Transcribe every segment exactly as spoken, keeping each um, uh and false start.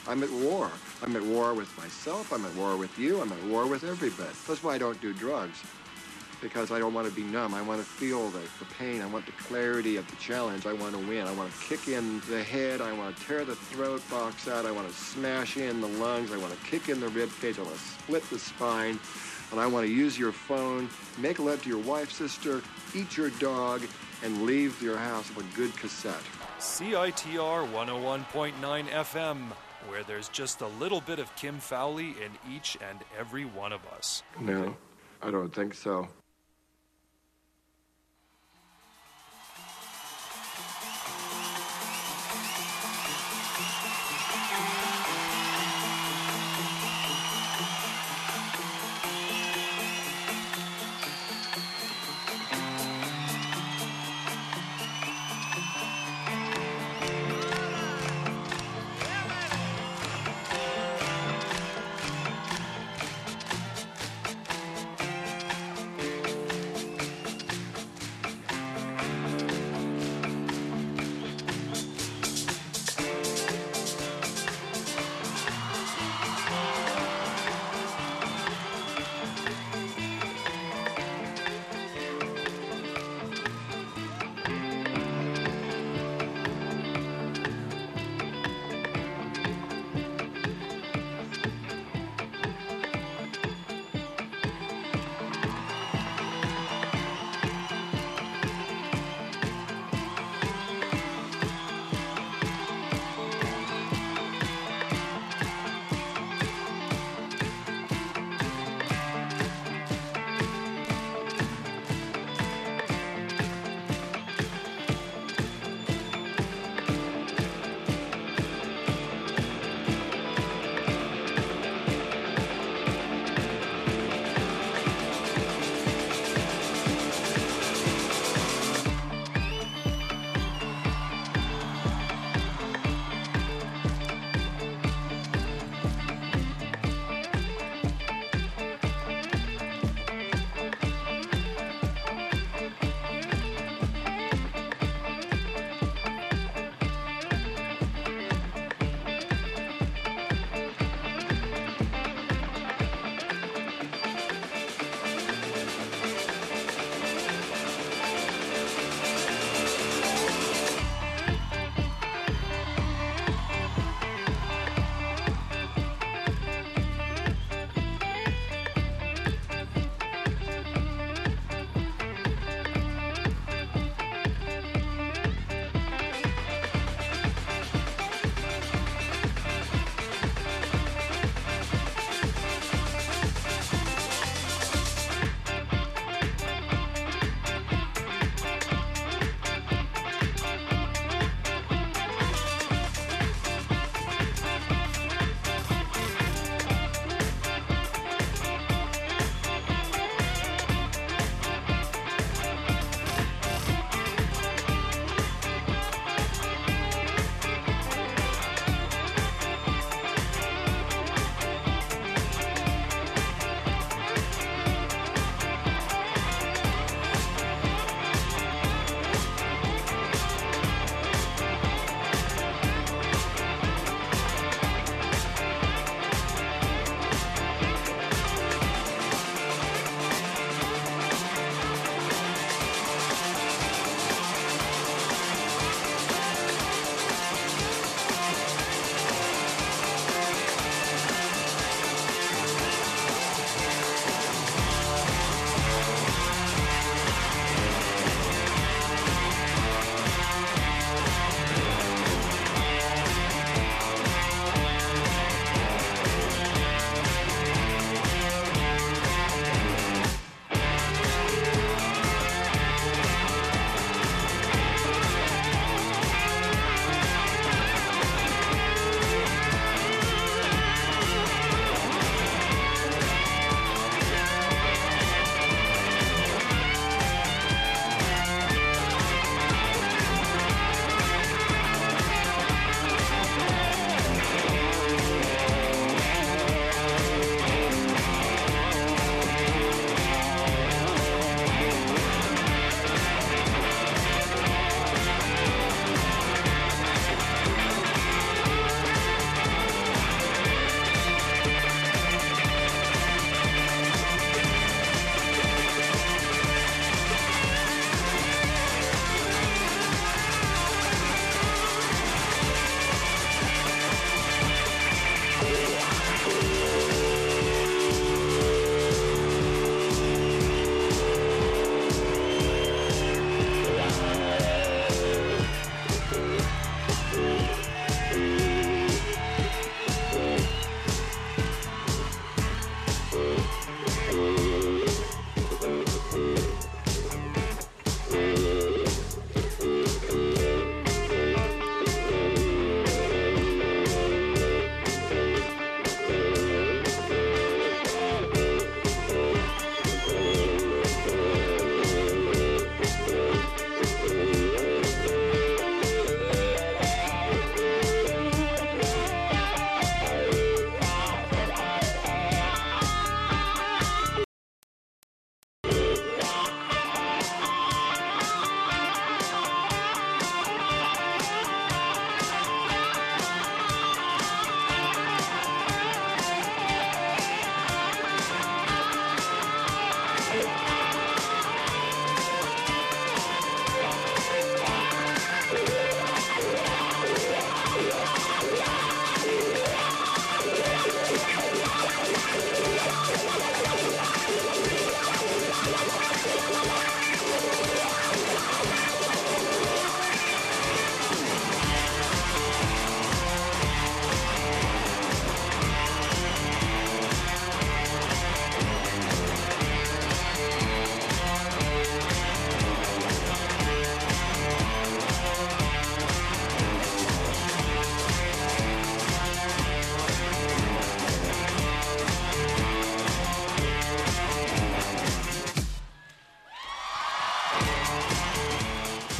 I'm at war. I'm at war with myself. I'm at war with you. I'm at war with everybody. That's why I don't do drugs. Because I don't want to be numb. I want to feel the, the pain. I want the clarity of the challenge. I want to win. I want to kick in the head. I want to tear the throat box out. I want to smash in the lungs. I want to kick in the rib cage. I want to split the spine. And I want to use your phone, make love to your wife, sister, eat your dog, and leave your house with a good cassette. C I T R one oh one point nine F M, where there's just a little bit of Kim Fowley in each and every one of us. No, I don't think so.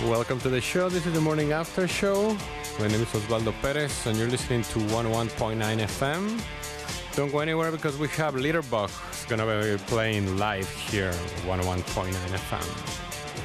Welcome to the show. This is the Morning After Show. My name is Osvaldo Perez, and you're listening to one oh one point nine F M. Don't go anywhere because we have Litterbug who's going to be playing live here at one oh one point nine F M.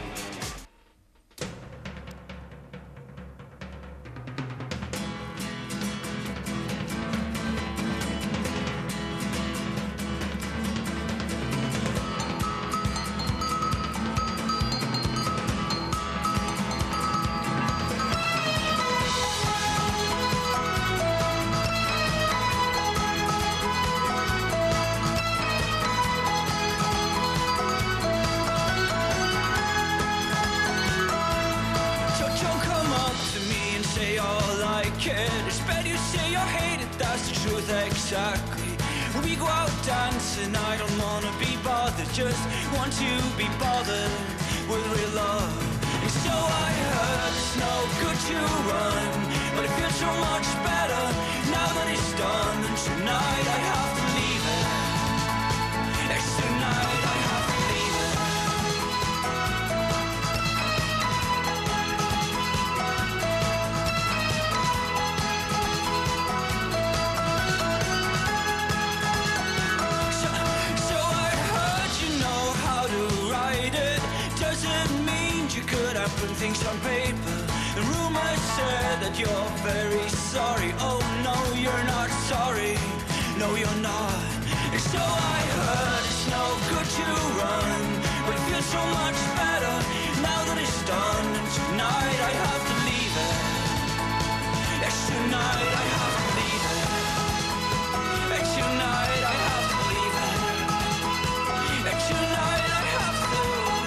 Things on paper, and rumors said that you're very sorry. Oh no, you're not sorry. No, you're not. And so I heard it's no good to run, but it feels so much better now that it's done. And tonight I have to leave it. Yes, tonight I have to leave it. And tonight I have to leave it. And tonight I have to.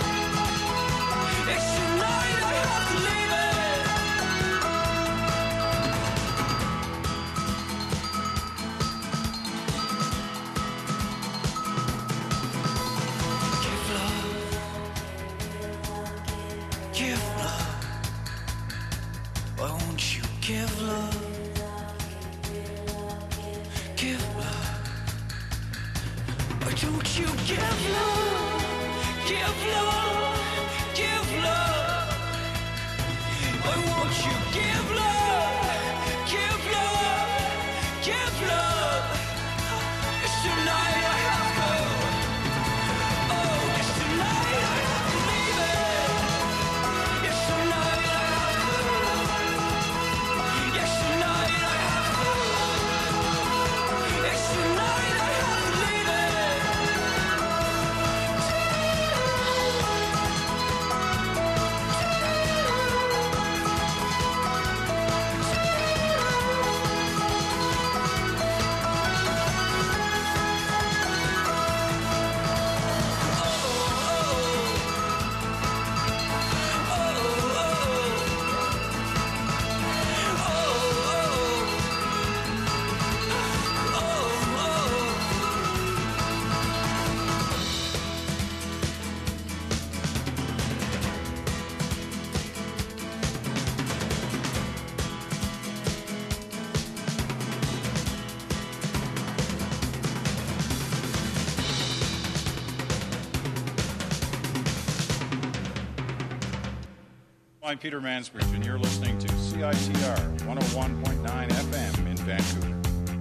And tonight I have to leave it. Give love. Give love. Why won't you give love? Give love. Why don't you give love? Give love. Give love. Why won't you give love? Give love. Give love. It's tonight I have to. Oh, it's tonight I have to leave it. It's tonight I have to. Yes, tonight I have to. It's tonight I have to leave it. I'm Peter Mansbridge, and you're listening to C I T R one oh one point nine F M in Vancouver.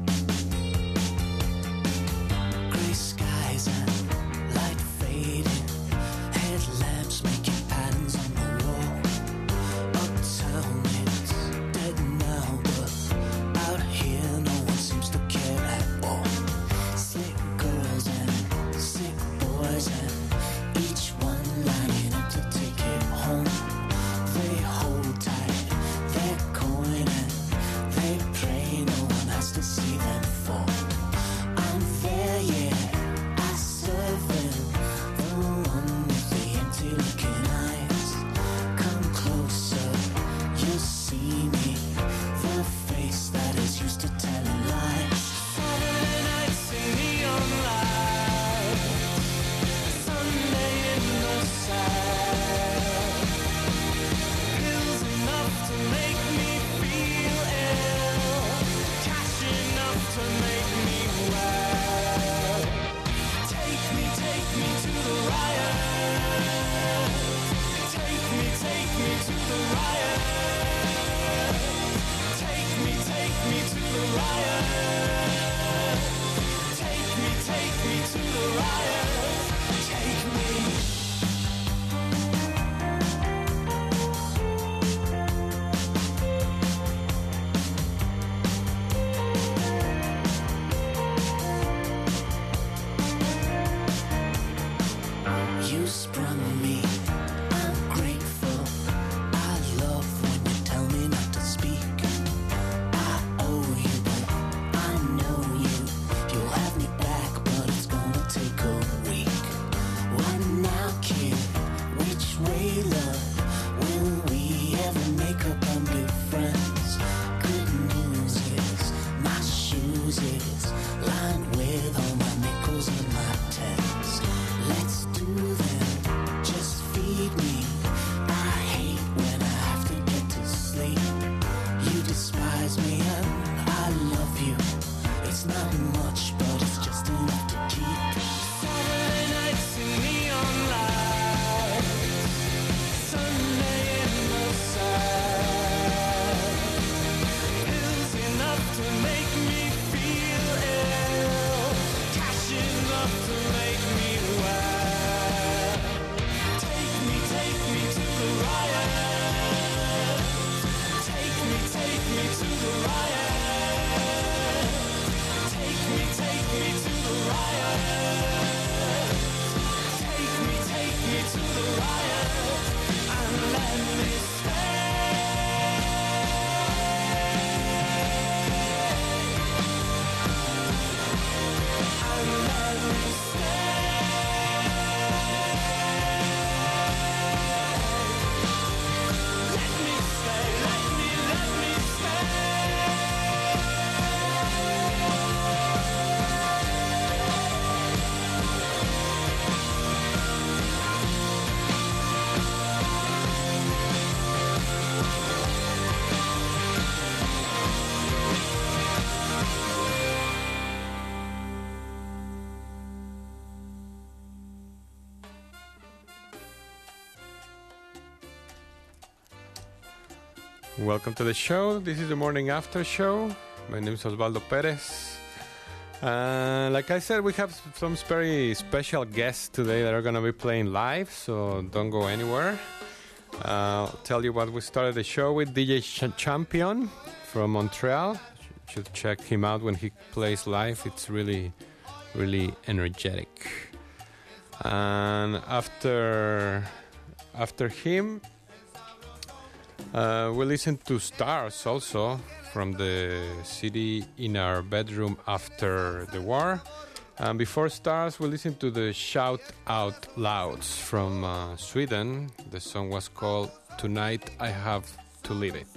Gray skies and light fading, headlamps making patterns on the wall. Uptown it's dead now, but out here no one seems to care at all. Sick girls and sick boys, and each one lining up to take it home. They hold tight their coin and they pray no one has to see them fall. I'm there, yeah, I serve them, the one with the empty looking eyes. Come closer, you'll see me, the face that is used to telling lies. Saturday nights in neon lights, Sunday in you sprung me. I'm grateful. I love when you tell me not to speak. I owe you, but I know you. You'll have me back, but it's gonna take a week. What now, kid? Which way, love? Will we ever make up and be friends? Good news is my shoes is lined with all my nickels and my tens. Let's do them, just feed me. I hate when I have to get to sleep. You despise me and I love you. It's not much, but it's just enough to keep. Saturday nights in neon lights, Sunday in the sun. Pills enough to make me feel ill, cash enough to make me wild. Take me, take me to the riot. Take me, take me to the riot. Take me, take me to the riot. Take me, take me to the riot. And let me stay. And let me stay. Let me stay, let me, let me stay. Welcome to the show. This is the morning after show. My name is Osvaldo Perez. Uh, like I said, we have some very special guests today that are going to be playing live, so don't go anywhere. Uh, I'll tell you what we started the show with. D J Ch- Champion from Montreal. You should check him out when he plays live. It's really, really energetic. And after, after him, Uh, we listened to Stars also from the C D In Our Bedroom After the War. And before Stars, we listened to the Shout Out Louds from uh, Sweden. The song was called Tonight I Have to Leave It.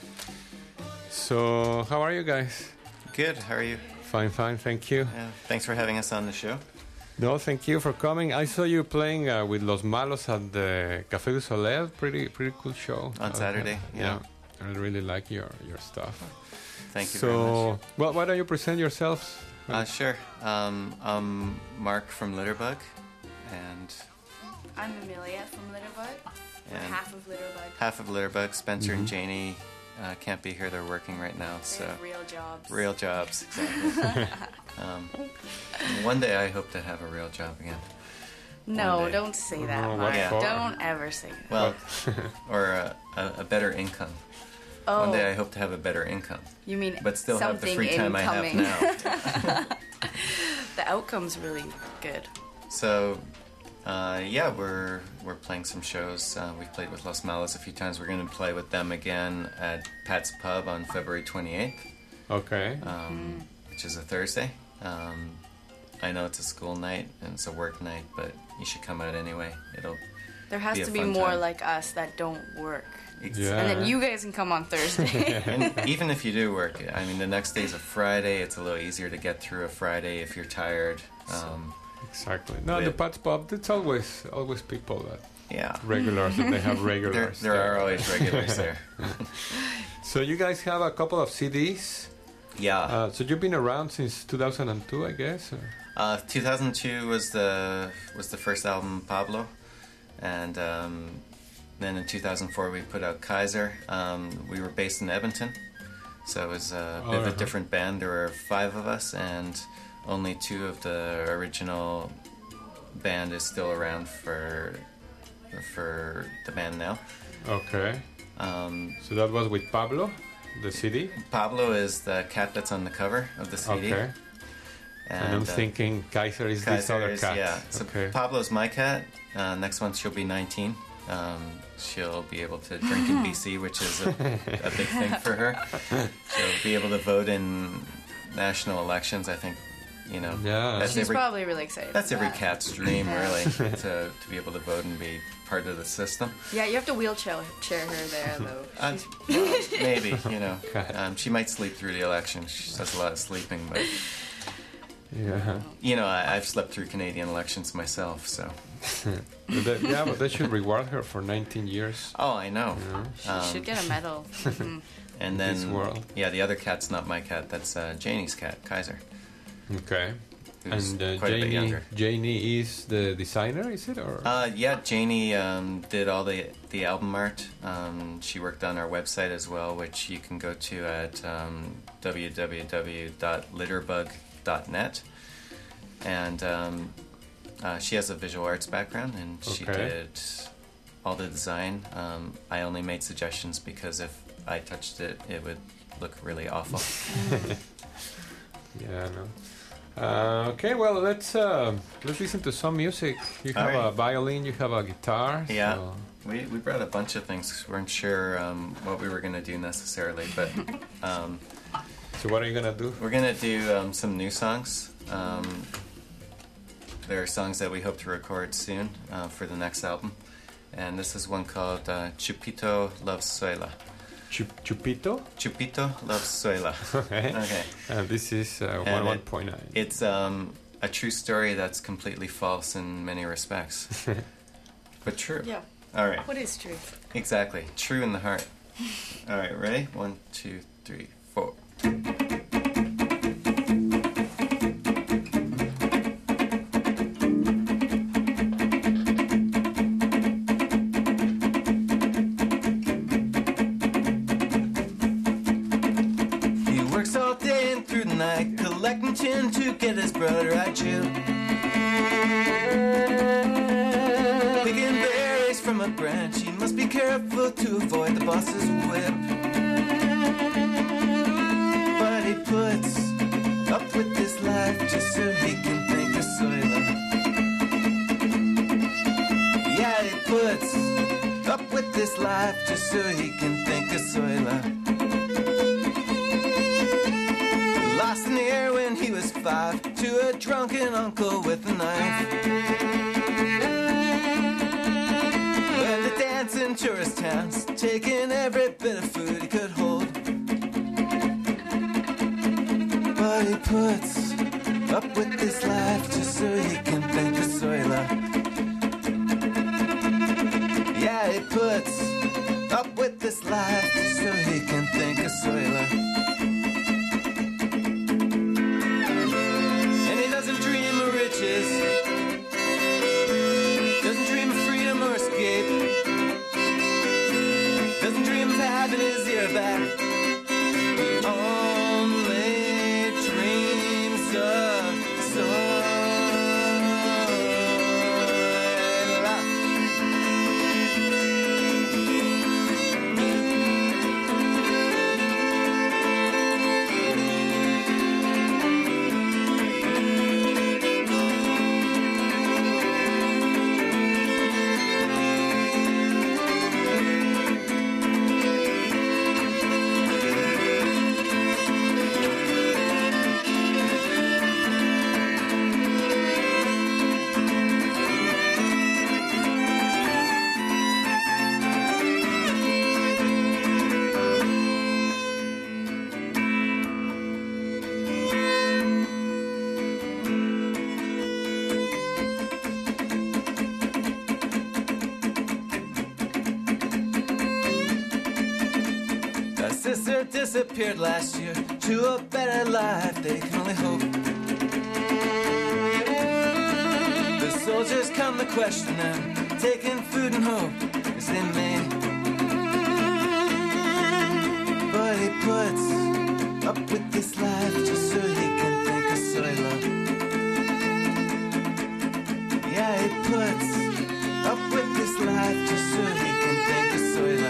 So, how are you guys? Good, how are you? Fine, fine, thank you. Yeah, thanks for having us on the show. No, thank you for coming. I saw you playing uh, with Los Malos at the Café du Soleil. Pretty, pretty cool show. On Saturday, uh, yeah. yeah. I really like your, your stuff. Thank you so, very much. well, why don't you present yourselves? Uh, sure. Um, I'm Mark from Litterbug, and I'm Amelia from Litterbug. We're And half of Litterbug. half of Litterbug. Spencer Mhm. and Janie uh, can't be here. They're working right now. They So have real jobs. real jobs, exactly. um, one day I hope to have a real job again. No, One day. don't say that, Oh, what Mark. for? Don't ever say that. Well, or a, a, a better income. Oh, One day I hope to have a better income, you mean but still have the something free time incoming. I have now. The outcome's really good. So, uh, yeah, we're we're playing some shows. Uh, we've played with Los Malos a few times. We're going to play with them again at Pat's Pub on February twenty-eighth, Okay. um, which is a Thursday. Um, I know it's a school night and it's a work night, but you should come out anyway. It'll There has be a to be fun more time. like us that don't work. Yeah. And then you guys can come on Thursday. And even if you do work, I mean, the next day's a Friday. It's a little easier to get through a Friday if you're tired. Um, Exactly. No, Yeah. the Pat's Pub, it's always always people that yeah, regulars that they have there, regulars. there are always regulars there. So you guys have a couple of C Ds. Yeah. Uh, so you've been around since two thousand two, I guess. Or? Uh, two thousand two was the was the first album, Pablo, and um, then in two thousand four we put out Kaiser. Um, we were based in Edmonton, so it was a bit of a Uh-huh. different band. There were five of us, and only two of the original band is still around for for the band now. Okay. Um, So that was with Pablo, the C D. Pablo is the cat that's on the cover of the C D. Okay. And, I'm uh, thinking Kaiser is this Kaiser other is- cat. Yeah. So Okay. Pablo's my cat. Uh, next month she'll be nineteen. Um, she'll be able to drink in B C, which is a, a big thing for her. She'll be able to vote in national elections. I think, you know, Yeah. that's She's every probably really excited. that's for every that. cat's dream, really, to to be able to vote and be part of the system. Yeah, you have to wheelchair chair her there, though. Uh, She's- well, maybe, you know, Okay. um, she might sleep through the election. She does a lot of sleeping, but Yeah. you know, I, I've slept through Canadian elections myself, so. But they- yeah, but they should reward her for nineteen years. Oh, I know. She Um, should get a medal. Mhm. And this then, world. yeah, the other cat's not my cat. That's uh, Janie's cat, Kaiser. Okay. Who's And uh, quite a bit Janie, younger. Janie is the designer, is it? Or Uh, yeah, Janie um, did all the the album art. Um, she worked on our website as well, which you can go to at um, w w w dot litterbug dot net. And um, uh, she has a visual arts background, and she Okay. did all the design. Um, I only made suggestions because if I touched it, it would look really awful. yeah, no. Uh, okay, well let's uh, let's listen to some music. You All have a right. violin, you have a guitar. Yeah. So We, we brought a bunch of things. We weren't sure um, what we were going to do necessarily, but um, so what are you gonna do? we're going to do um, some new songs. Um, there are songs that we hope to record soon uh, for the next album. And this is one called uh, Chupito Loves Suela. Chup- Chupito. Chupito Loves Suela. Okay. Okay. And this is uh, And one it- one point nine. It's um, a true story that's completely false in many respects. But true. Yeah. All right. What is true? Exactly. True in the heart. All right, ready? One, two, three, four. He works all day and through the night, collecting tin to get his brother out jail. Picking berries from a branch, he must be careful to avoid the boss's whip. But he puts up with this life just so he can think of Soila. Yeah, he puts up with this life just so he can think of Soila. Lost in the air when he was five to a drunken uncle with a knife. Went to dance in tourist towns, taking every bit of food he could hold. But he puts up with this life just so he can think of Soila. Yeah, he puts up with this life just so he can think of Soila. And he doesn't dream of riches, doesn't dream of freedom or escape, doesn't dream of having his ear back. He only dreams of Soila. That sister disappeared last year to a better life, they can only hope. The soldiers come to question them, taking food and hope as they may. But he puts up with this life just so he can think of Soila. Yeah, he puts up with this life just so he can think of Soila.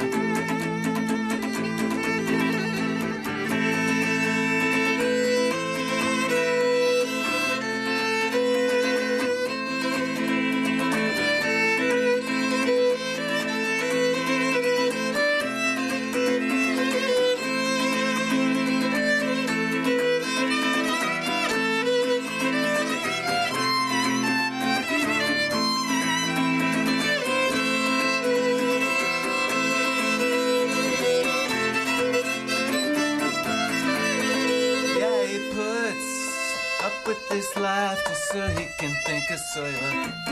life just so he can think of Zoila.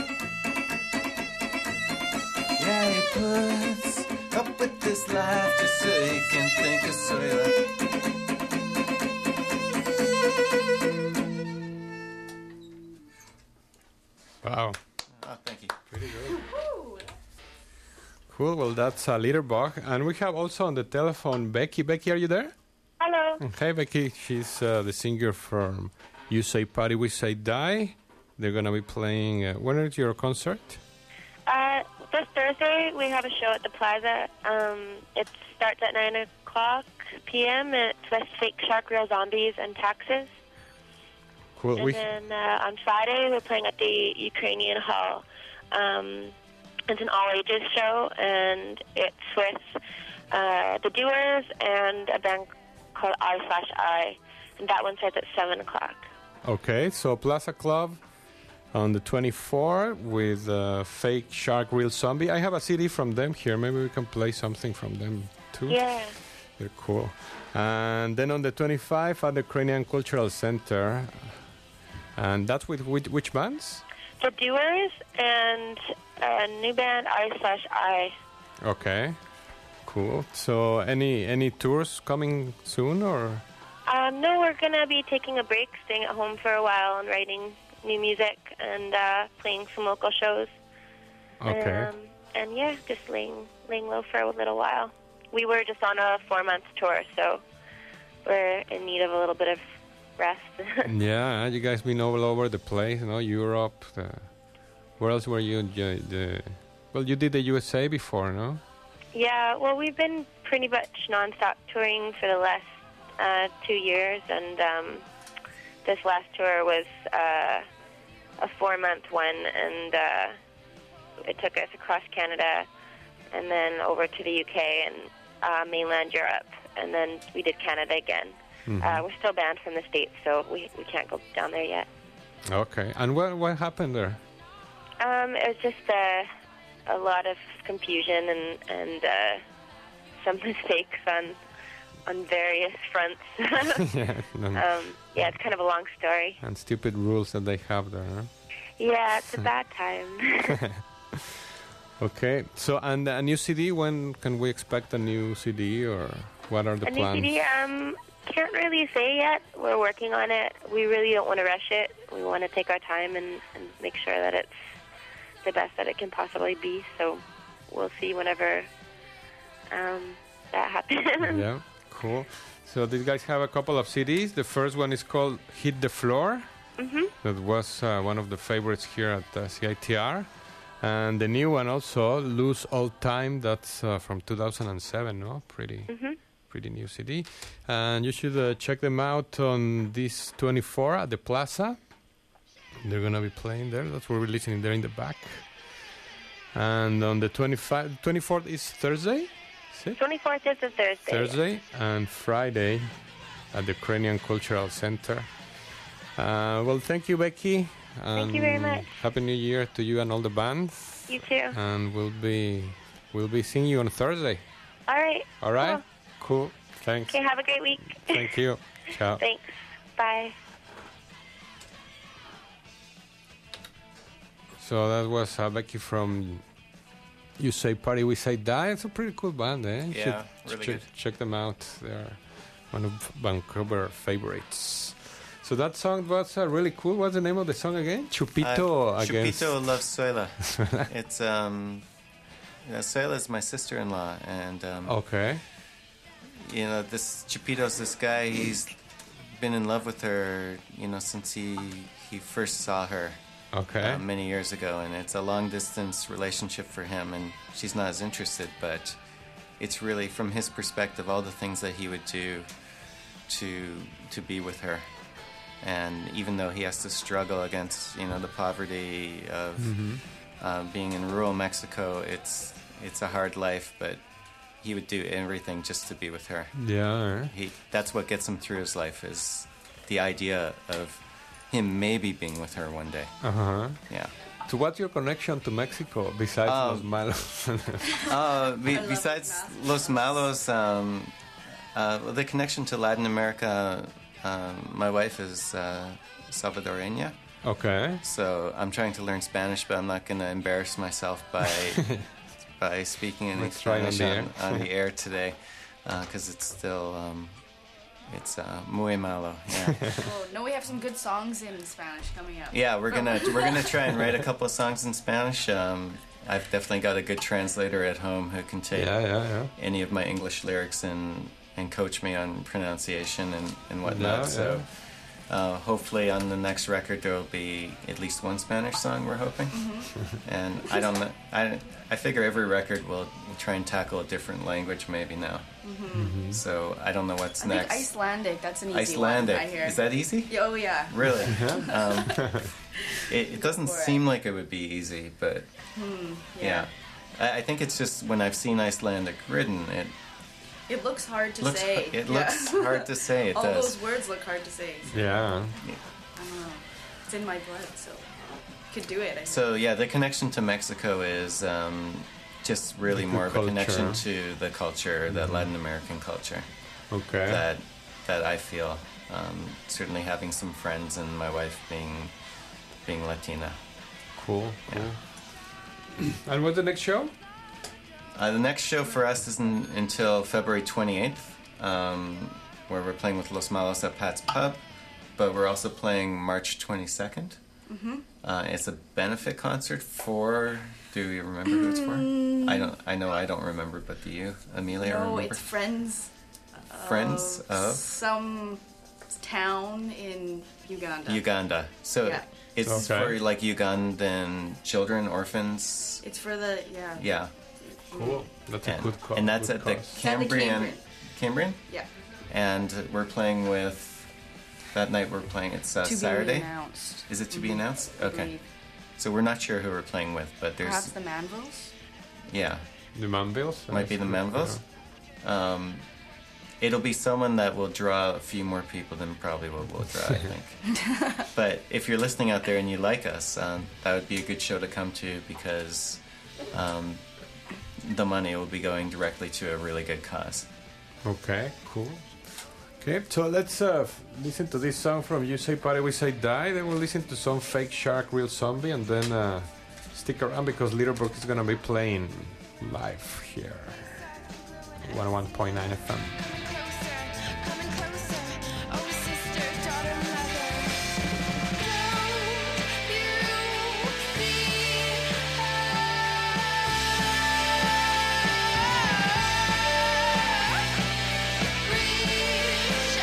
Yeah, he puts up with this life just so he can think of Zoila. Wow. Oh, thank you. Pretty good. Cool. Well, that's uh, Litterbach. And we have also on the telephone Becky. Becky, are you there? Hello. Hey, Becky. She's uh, the singer from You Say Party, We Say Die. They're going to be playing... Uh, when is your concert? Uh, this Thursday, we have a show at the Plaza. Um, it starts at nine o'clock p.m. It's with Fake Shark, Real Zombies, and Taxes. Cool. And We then uh, on Friday, we're playing at the Ukrainian Hall. Um, it's an all-ages show, and it's with uh, the Doers and a band called I slash I, and that one starts at seven o'clock. Okay, so Plaza Club on the twenty-fourth with uh, Fake Shark, Real Zombie. I have a C D from them here. Maybe we can play something from them too. Yeah. They're cool. And then on the twenty-fifth at the Ukrainian Cultural Center. And that's with which, which bands? The Doers and a new band, I slash I. Okay, cool. So any any tours coming soon or? Um, no, we're going to be taking a break, staying at home for a while and writing new music and uh, playing some local shows. Okay. Um, and yeah, just laying, laying low for a little while. We were just on a four-month tour, so we're in need of a little bit of rest. Yeah, you guys been all over the place, you know, Europe. The, where else were you? The, the, well, you did the U S A before, no? Yeah, well, we've been pretty much nonstop touring for the last uh, two years, and um, this last tour was uh, a four-month one, and uh, it took us across Canada and then over to the U K and uh, mainland Europe, and then we did Canada again. Mm-hmm. Uh, we're still banned from the States, so we we can't go down there yet. Okay. And what what happened there? Um, it was just uh, a lot of confusion and and uh, some mistakes on on various fronts. yeah, um, yeah, it's kind of a long story. And stupid rules that they have there. Huh? Yeah, it's a bad time. Okay. So, and a new C D. When can we expect a new C D, or what are the a plans? A new C D. Um. Can't really say yet. We're working on it. We really don't want to rush it. We want to take our time and, and make sure that it's the best that it can possibly be. So we'll see whenever um, that happens. Yeah, cool. So these guys have a couple of C Ds. The first one is called Hit the Floor. Mm-hmm. That was uh, one of the favorites here at uh, C I T R. And the new one also, Lose All Time. That's uh, from two thousand seven, no? Pretty... Mm-hmm. Pretty new C D, and you should uh, check them out on this twenty-four at the Plaza. They're gonna be playing there. That's what we're listening there in the back. And on the twenty-fifth, twenty-fourth is Thursday. twenty-fourth is a Thursday. Thursday and Friday at the Ukrainian Cultural Center. Uh, well, thank you, Becky. Thank you very much. Happy New Year to you and all the bands. You too. And we'll be we'll be seeing you on Thursday. All right. All right. Cool. Cool. Thanks. Okay, have a great week. Thank you. Ciao. Thanks. Bye. So that was uh, Becky from You Say Party, We Say Die. It's a pretty cool band, eh? You Yeah, should really ch- good. Check them out. They're one of Vancouver favorites. So that song was uh, really cool. What's the name of the song again? Chupito uh, against... Chupito loves Zoila. It's um, yeah, Zoila is my sister-in-law, and um, okay. You know, this Chupito's this guy. He's been in love with her, you know, since he he first saw her. Okay. Uh, many years ago, and it's a long-distance relationship for him, and she's not as interested, but it's really, from his perspective, all the things that he would do to to be with her. And even though he has to struggle against, you know, the poverty of mm-hmm. uh, being in rural Mexico, it's it's a hard life, but he would do everything just to be with her. Yeah. He that's what gets him through his life, is the idea of him maybe being with her one day. Uh-huh. Yeah. So what's your connection to Mexico besides Um, Los Malos? uh, be, besides Los Malos, um, uh, the connection to Latin America, um, my wife is uh, Salvadoreña. Okay. So I'm trying to learn Spanish, but I'm not going to embarrass myself by by speaking in Let's try it on Spanish the air. on, on the air today, because it's still um, it's uh, muy malo. Yeah. Oh, no, we have some good songs in Spanish coming up. Yeah, we're gonna we're gonna try and write a couple of songs in Spanish. Um, I've definitely got a good translator at home who can take Yeah, yeah, yeah. any of my English lyrics and and coach me on pronunciation and and whatnot. Yeah, so. Uh, hopefully on the next record there will be at least one Spanish song, we're hoping. Mm-hmm. And I don't know, I, I figure every record will, will try and tackle a different language maybe now. Mm-hmm. So I don't know what's I next. think Icelandic, that's an easy Icelandic. one, I hear. Is that easy? Yeah, oh, yeah. Really? um, it, it doesn't for seem it. like it would be easy, but Hmm, yeah. yeah. I, I think it's just when I've seen Icelandic written, it It looks hard to looks, say. it yeah. looks hard to say. It All does. those words look hard to say. So Yeah. I don't know. It's in my blood, so could do it. I think. So yeah, the connection to Mexico is um, just really The more of a culture. connection to the culture, the Latin American culture Okay. that that I feel. Um, certainly, having some friends and my wife being being Latina. Cool, cool. And what's the next show? Uh, the next show for us isn't until February twenty-eighth, um, where we're playing with Los Malos at Pat's Pub, but we're also playing March twenty-second. Mm-hmm. Uh, it's a benefit concert for. Do you remember who it's for? I don't. I know I don't remember, but do you, Amelia? No, remember? it's friends. Friends of some town in Uganda. Uganda. So Yeah. it's Okay. for like Ugandan children, orphans. It's for the yeah. Yeah, Cool. That's a and, good call. and that's good at the cause. At the Cambrian. Cambrian. Cambrian, Yeah. and we're playing with. That night we're playing. It's uh, To Saturday. be announced. Is it to be Mhm. announced? I Okay. believe. So we're not sure who we're playing with, but there's Perhaps the Manvilles. yeah, The Manvilles? might be the Manvilles. Um, it'll be someone that will draw a few more people than probably what we'll draw, I think. But if you're listening out there and you like us, um, that would be a good show to come to because um, the money will be going directly to a really good cause. Okay, cool. Okay, so let's uh, f- listen to this song from You Say Party, We Say Die. Then we'll listen to some Fake Shark, Real Zombie, and then uh, stick around because Little Brook is gonna be playing live here. one oh one point nine F M. Coming closer, oh sister, daughter, mother. Don't you reach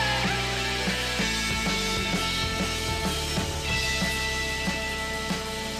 out,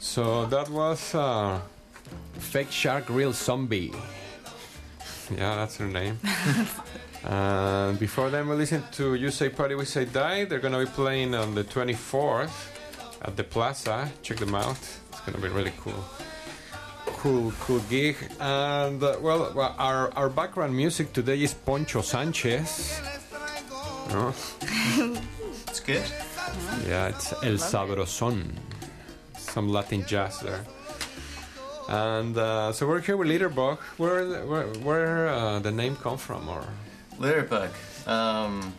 So that was uh, Fake Shark Real Zombie. Yeah, that's her name. And before them, we listened to You Say Party, We Say Die. They're going to be playing on the twenty-fourth at the Plaza. Check them out. It's going to be really cool. Cool, cool gig. And, uh, well, well our, our background music today is Poncho Sanchez. No? It's good. Yeah, it's El Sabrosón. Some Latin jazz there. And uh, so we're here with Litterbug. Where where where uh, the name come from, or Litterbug. Um,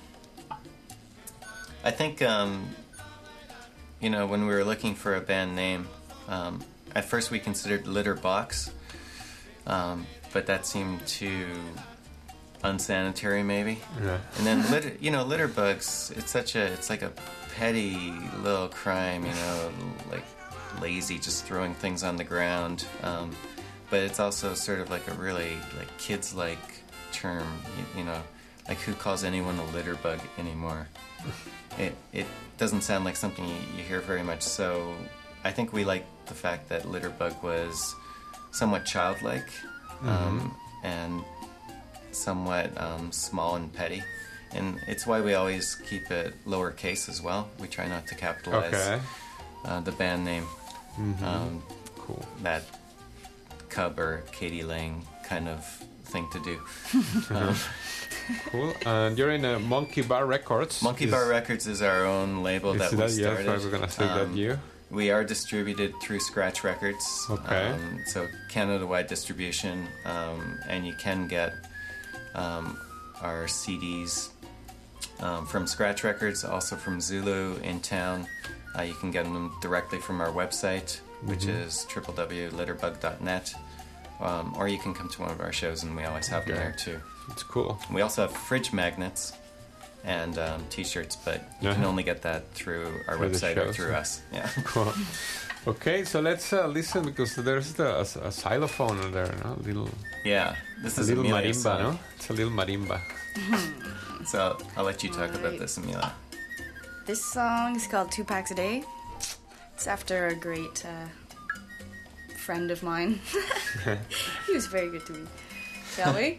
I think um, you know, when we were looking for a band name, um, at first we considered Litterbox, um, but that seemed too unsanitary, maybe. Yeah. And then litter, you know, Litterbugs. It's such a, it's like a petty little crime, you know, like lazy, just throwing things on the ground. Um, but it's also sort of like a really like kids-like term, you, you know, like who calls anyone a litterbug anymore? It it doesn't sound like something you, you hear very much. So I think we like the fact that Litterbug was somewhat childlike, um, mm-hmm. and somewhat um, small and petty. And it's why we always keep it lowercase as well. We try not to capitalize okay. uh, the band name. Mm-hmm. Um, cool. That Cub or Katie Lang kind of thing to do. um, cool. And you're in uh, Monkey Bar Records. Monkey is, Bar Records is our own label that we that, started. Yeah, we're gonna say um, that you. We are distributed through Scratch Records. Okay. Um, so Canada-wide distribution, um, and you can get um, our C Ds um, from Scratch Records, also from Zulu in town. Uh, you can get them directly from our website, which mm-hmm. is w w w dot litterbug dot net, um, or you can come to one of our shows, and we always have them okay. there too. It's cool. We also have fridge magnets and um, T-shirts, but you uh-huh. can only get that through our through website or through us. Yeah. Cool. Okay, so let's uh, listen, because there's the, a, a xylophone there, no? A little. Yeah, this a is little Amelia's marimba, song. no? It's a little marimba. So I'll, I'll let you talk right. about this, Amelia. This song is called Two Packs a Day. It's after a great uh, friend of mine. He was very good to me. Shall we?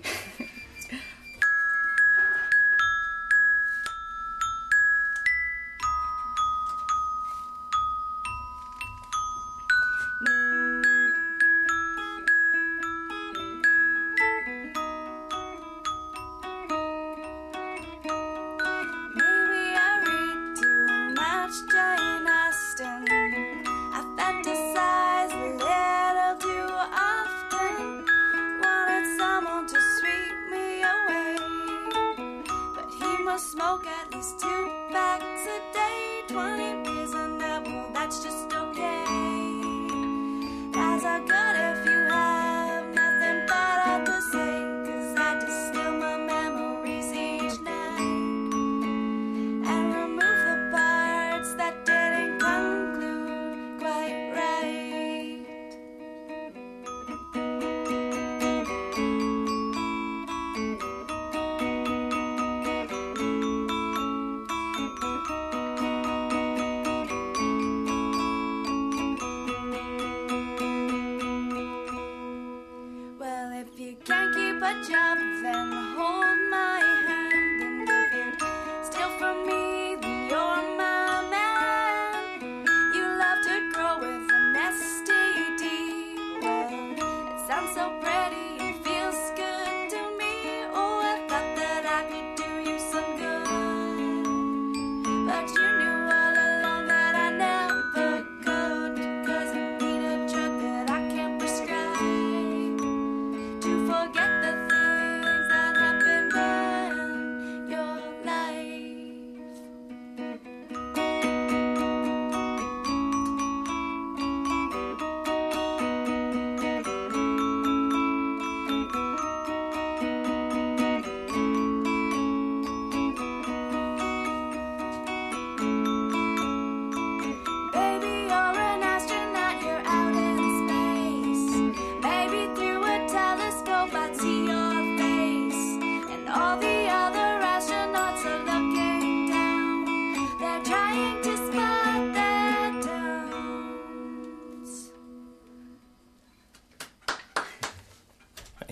Smoke at least two packs a day, twenty beers a night, well that's just okay. Guys are good if you have nothing better to say, 'cause I distill my memories each night and remove the parts that didn't conclude quite right.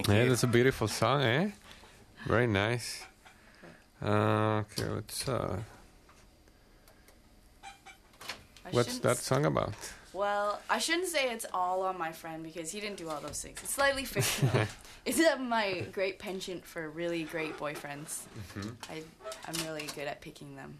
Thank Yeah, you. that's a beautiful song, eh? Very nice. Uh, okay, what's uh, I what's shouldn't that s- song about? Well, I shouldn't say it's all on my friend because he didn't do all those things. It's slightly fictional. It's uh, my great penchant for really great boyfriends. Mhm. I, I'm really good at picking them.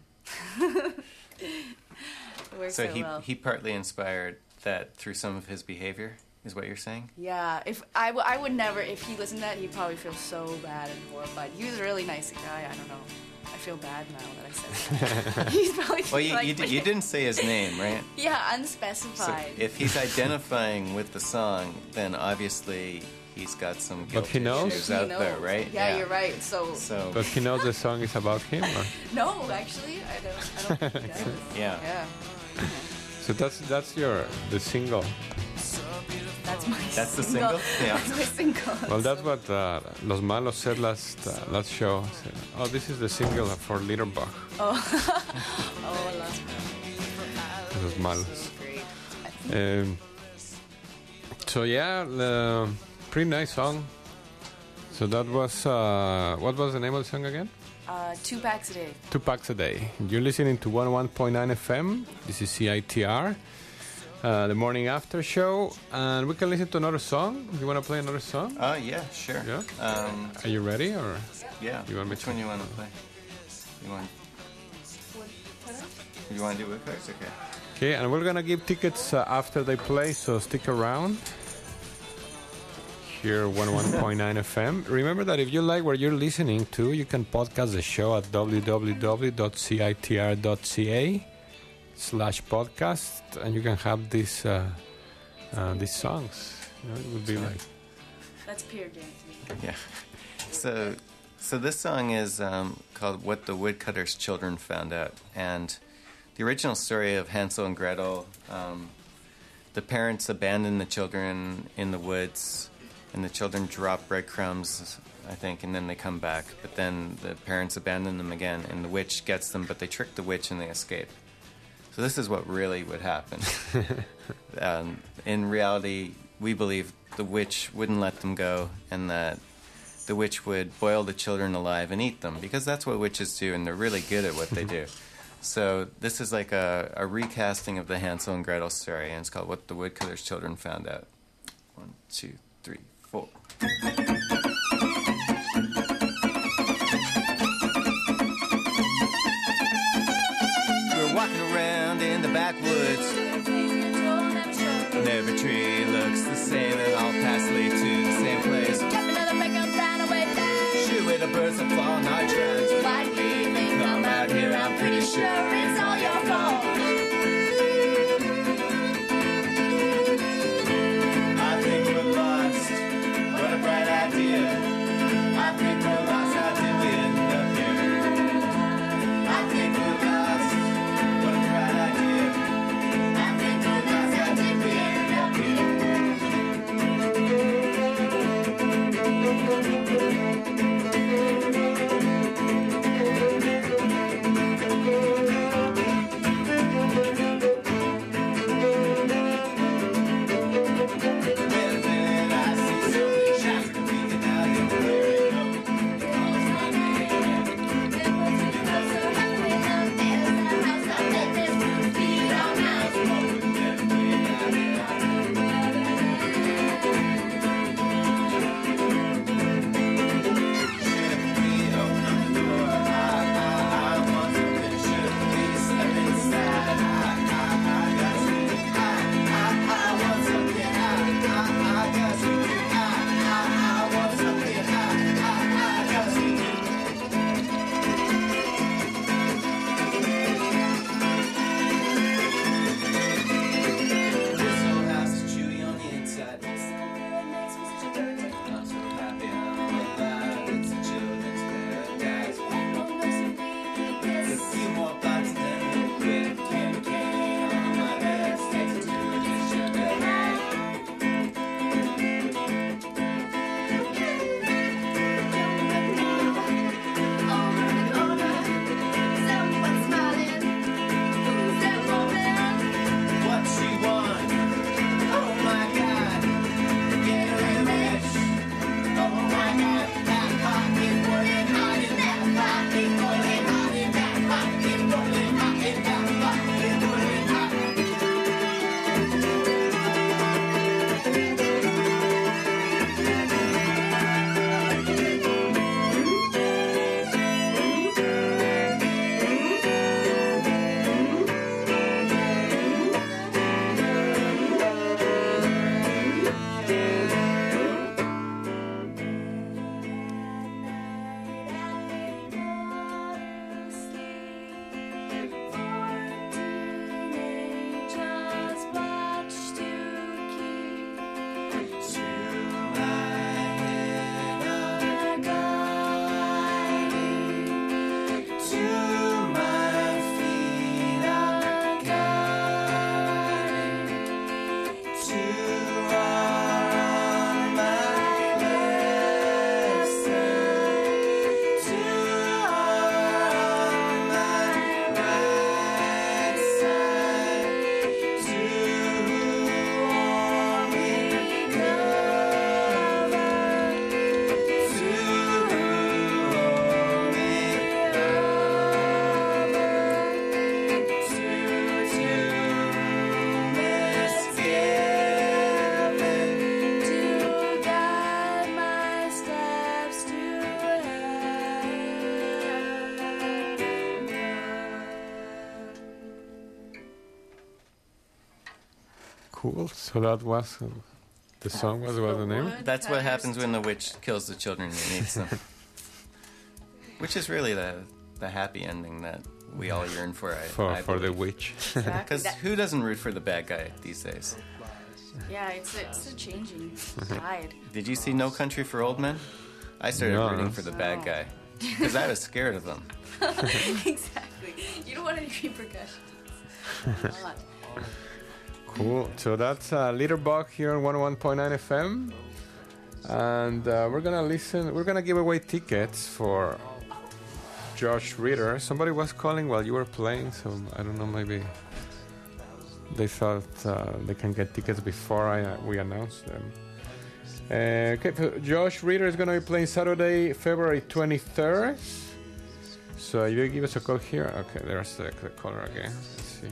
It works So out he well. he partly inspired that through some of his behavior, is what you're saying? Yeah, if I, w- I would never, if he listened to that, he'd probably feel so bad and horrified. He was a really nice guy, I don't know. I feel bad now that I said that. He's probably Well, you, like, you, d- you didn't say his name, right? Yeah, So unspecified. if he's identifying with the song, then obviously he's got some But guilt he knows? issues He out there, knows. right? Yeah, you're right. So, So But he knows the song is about him, or? no, actually, I don't, I don't think he does. yeah. Yeah, So that's that's your the single. that's my That's the single. single? Yeah. That's my single. Well, that's what uh, Los Malos said last uh, last show. Said, oh, this is the single for Litterbach. Oh, oh, last Los Malos. so great. Um, so yeah, uh, pretty nice song. So that was uh, what was the name of the song again? Uh, two packs a day. Two packs a day. You're listening to one oh one point nine F M. This is C I T R, uh, the morning after show, and we can listen to another song. You want to play another song? Oh, yeah, sure. Yeah. Um, Are you ready, or yeah. You want me Which to- one you want to play? You want? You want to do woodcutters? Okay. okay? And we're gonna give tickets uh, after they play, so stick around. Here, one oh one point nine F M. Remember that if you like what you're listening to, you can podcast the show at w w w dot c i t r dot c a slash podcast, and you can have these uh, uh, these songs. You know, it would be like That's Peer Game. Yeah. So, so this song is um, called "What the Woodcutter's Children Found Out," and the original story of Hansel and Gretel. Um, the parents abandon the children in the woods, and the children drop breadcrumbs, I think, and then they come back. But then the parents abandon them again, and the witch gets them, but they trick the witch and they escape. So this is what really would happen. um, in reality, we believe the witch wouldn't let them go, and that the witch would boil the children alive and eat them, because that's what witches do, and they're really good at what they do. So this is like a, a recasting of the Hansel and Gretel story, and it's called "What the Woodcutter's Children Found Out." One, two, three, four. We're walking around in the backwoods, and every tree looks the same, and all paths lead to the same place. Shoot with the birds that fly on our tracks. Why we even come out here? I'm pretty sure it's all your fault. I think we're lost. What a bright idea. I think we're lost. How did we end up here? I think we're lost. What a bright idea. I think we're lost. How did we end up here? Cool. So that was uh, the song. Was what the name? That's what happens when the witch kills the children and eats them. Which is really the the happy ending that we all yearn for. I, For I for the believe. witch. Because That- who doesn't root for the bad guy these days? Yeah, it's a, it's a changing tide. Did you see No Country for Old Men? I started No. rooting for the bad No. guy because I was scared of them. Exactly. You don't want any repercussions. Not. Cool. So that's uh, Litterbug here on one oh one point nine F M. And uh, we're going to listen, we're going to give away tickets for Josh Ritter. Somebody was calling while you were playing, so I don't know, maybe they thought uh, they can get tickets before I, uh, we announce them. Uh, okay, so Josh Ritter is going to be playing Saturday, February twenty-third. So you give us a call here. Okay, there's the, the caller again. Let's see.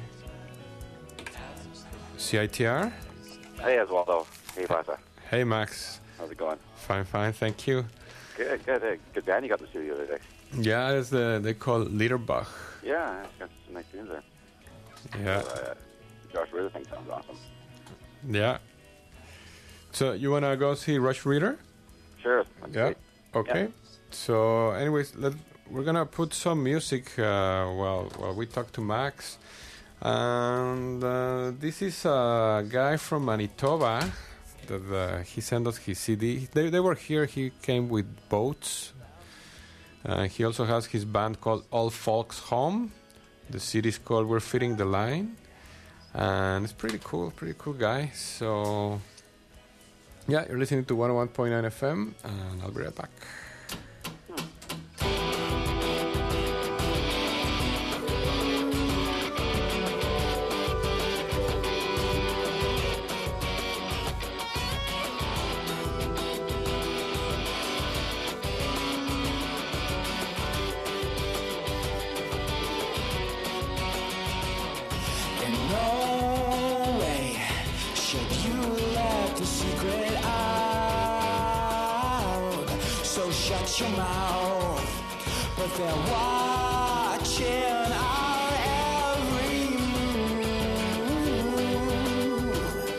C I T R? Hey, Oswaldo. Hey, Martha. Hey, Max. How's it going? Fine, fine, thank you. Good, good. Hey, good band you got in the studio today. Yeah, it's the, they call Litterbug. Yeah, got some nice tunes there. Yeah, So, uh, Josh Ritter thing sounds awesome. yeah. So you want to go see Rush Reader? Sure. That's Yeah. great. Okay. Yeah. So, anyways, let, we're gonna put some music uh, while while we talk to Max. And uh, this is a guy from Manitoba that uh, he sent us his C D. They they were here. He came with boats. Uh, he also has his band called All Folks Home. The C D is called We're Fitting the Line, and it's pretty cool. Pretty cool guy. So. Yeah, you're listening to one oh one point nine F M, and I'll be right back. In no way should you let the secret out. So shut your mouth. But they're watching our every move.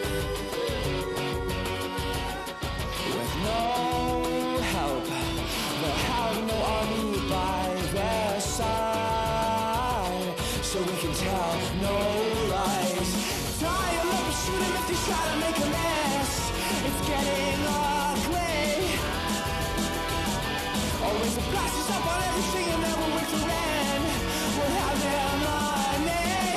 With no help, they'll have no army by their side. So we can tell no lies. Tie them up and shoot them if they try to make a mess. It's getting ugly. Always the prices up on everything and never wait for end. We'll have their money.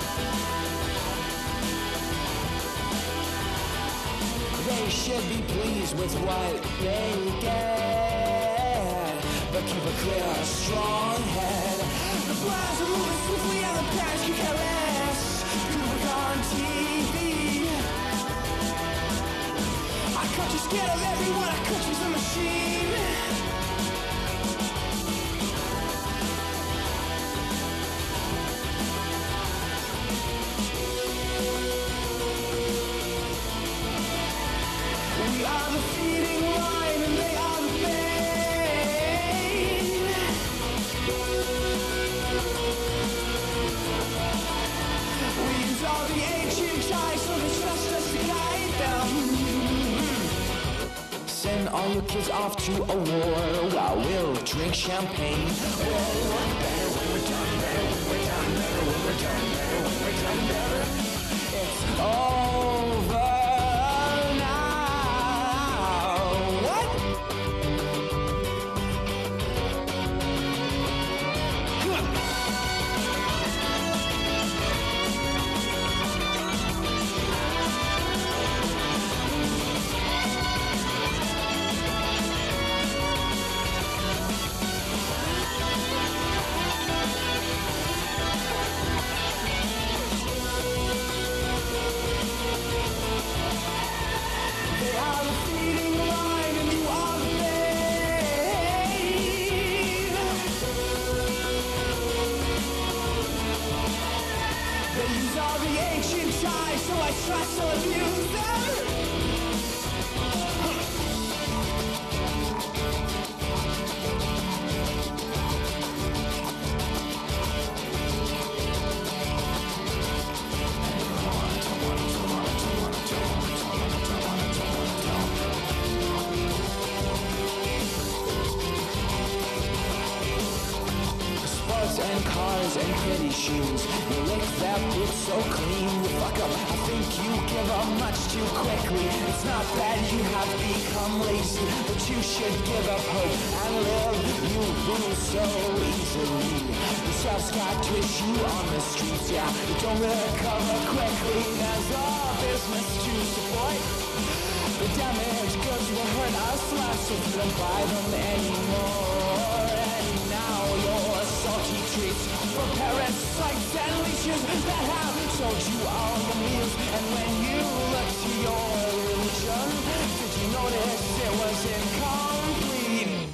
They should be pleased with what they get, but keep a clear, strong head. The plans are moving swiftly and the parents can care less. Kubrick on T V. Our country's scared of everyone. Our country's a machine. We are the feeding line and they are the bait. We use all the ancient ties so they trust us to guide them. Send all your kids off to a war while we'll drink champagne. We'll work better when we're done better, when we're done better, when we're done better, when we're done better. It's over. Try to abuse them. and cars and pretty shoes. You lick their boots so clean, you fuck them. I think you give up much too quickly. It's not that you have become lazy, but you should give up hope and live. You lose so easily. The self-scar twist you on the streets, yeah. You don't recover quickly. There's all business to support. The damaged goods will hurt us less if we don't buy them anymore. And now your salty treats for parasites and leeches that have sold you all your meals. And when you look to your religion, did you notice it was incomplete?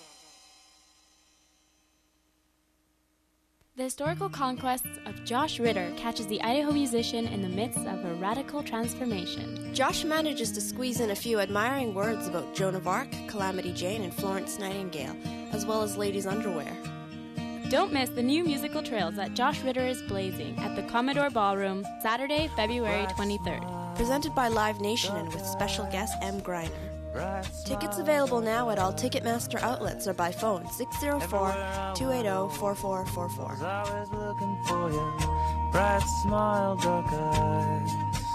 The historical conquests of Josh Ritter catches the Idaho musician in the midst of a radical transformation. Josh manages to squeeze in a few admiring words about Joan of Arc, Calamity Jane, and Florence Nightingale, as well as ladies' underwear. Don't miss the new musical trails that Josh Ritter is blazing at the Commodore Ballroom, Saturday, February twenty-third. Presented by Live Nation and with special guest M. Greiner. Tickets available now at all Ticketmaster outlets or by phone six oh four, two eight zero, four four four four. Always looking for you, bright smile, dark eyes.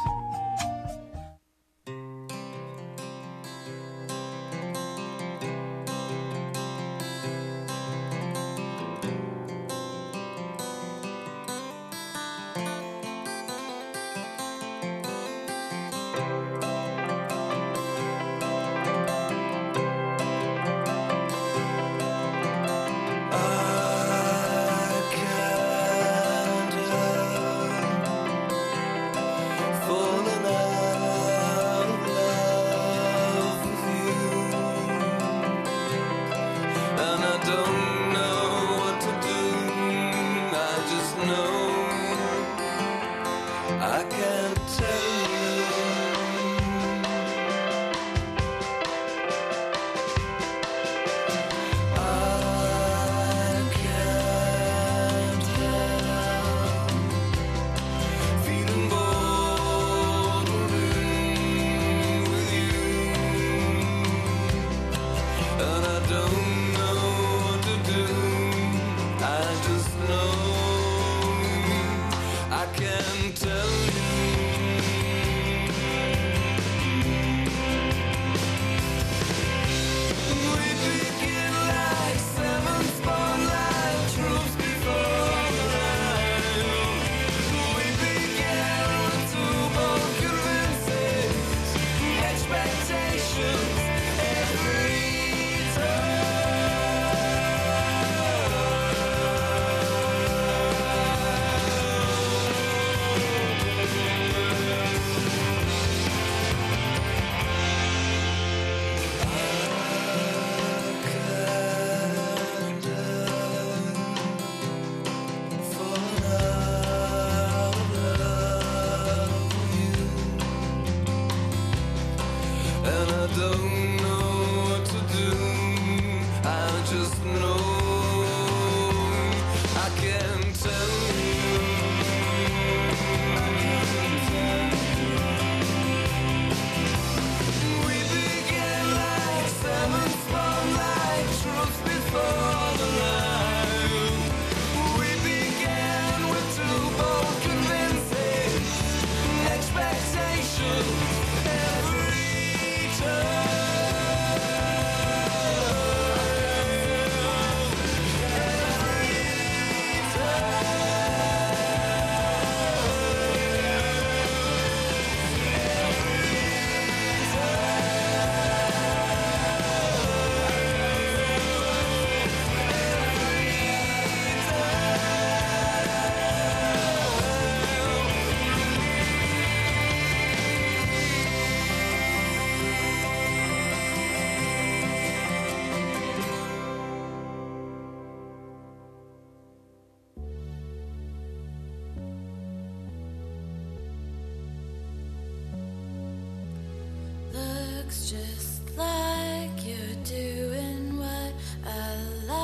Just like you're doing what I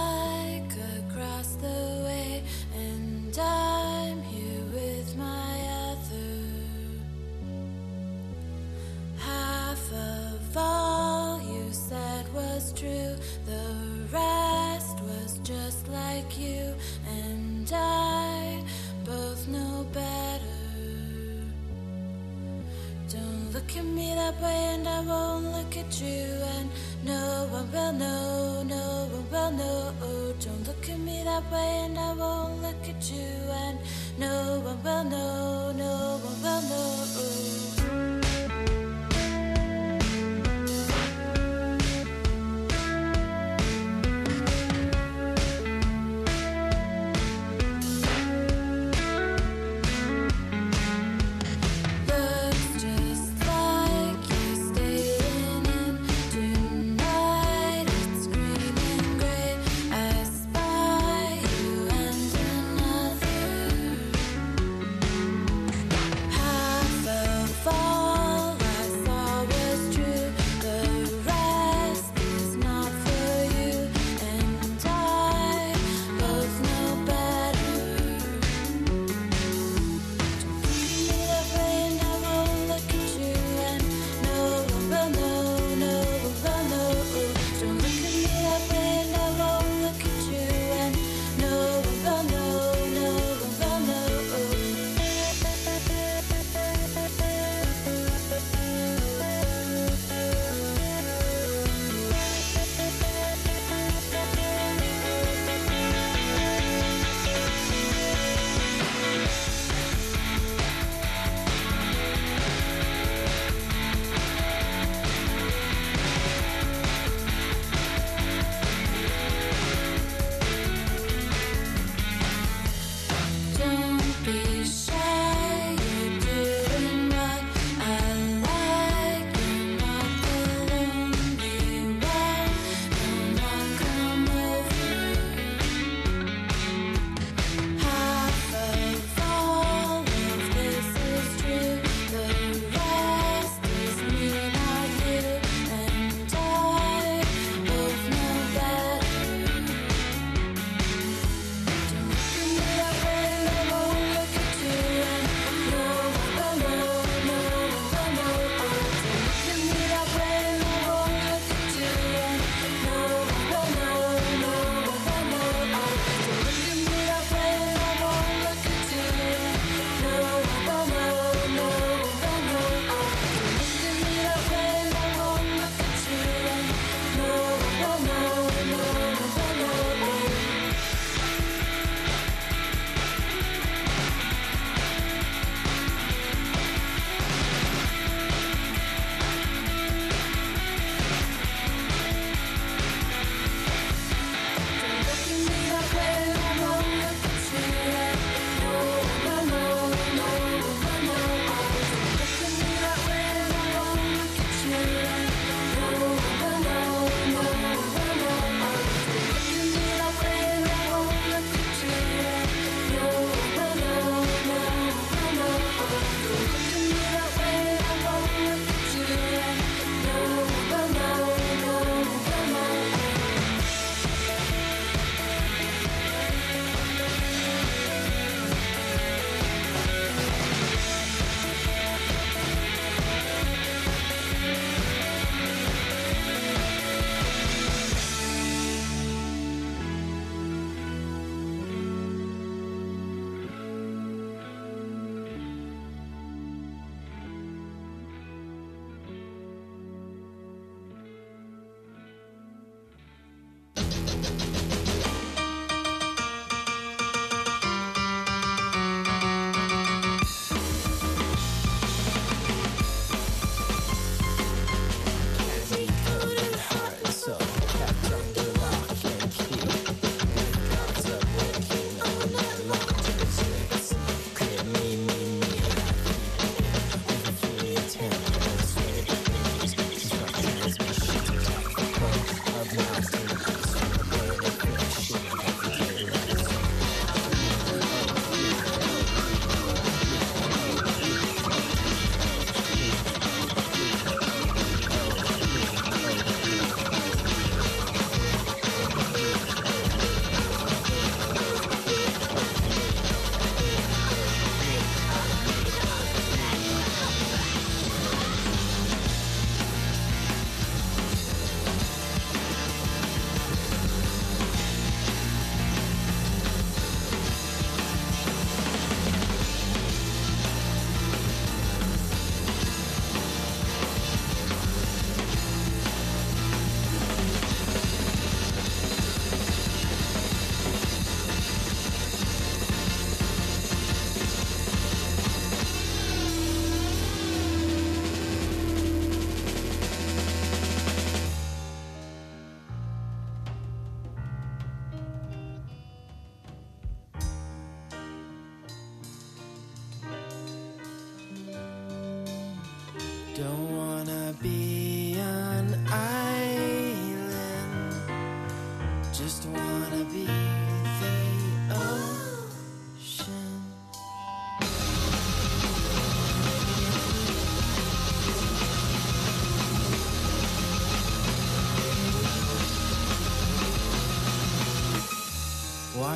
like across the way, and I'm here with my other half of all you said was true. The rest was just like you, and that way and I won't look at you, and no one will know, no one will know. Don't look at me that way and I won't look at you, and no one will know, no one will know. Tonight it's green and gray. I spy you, and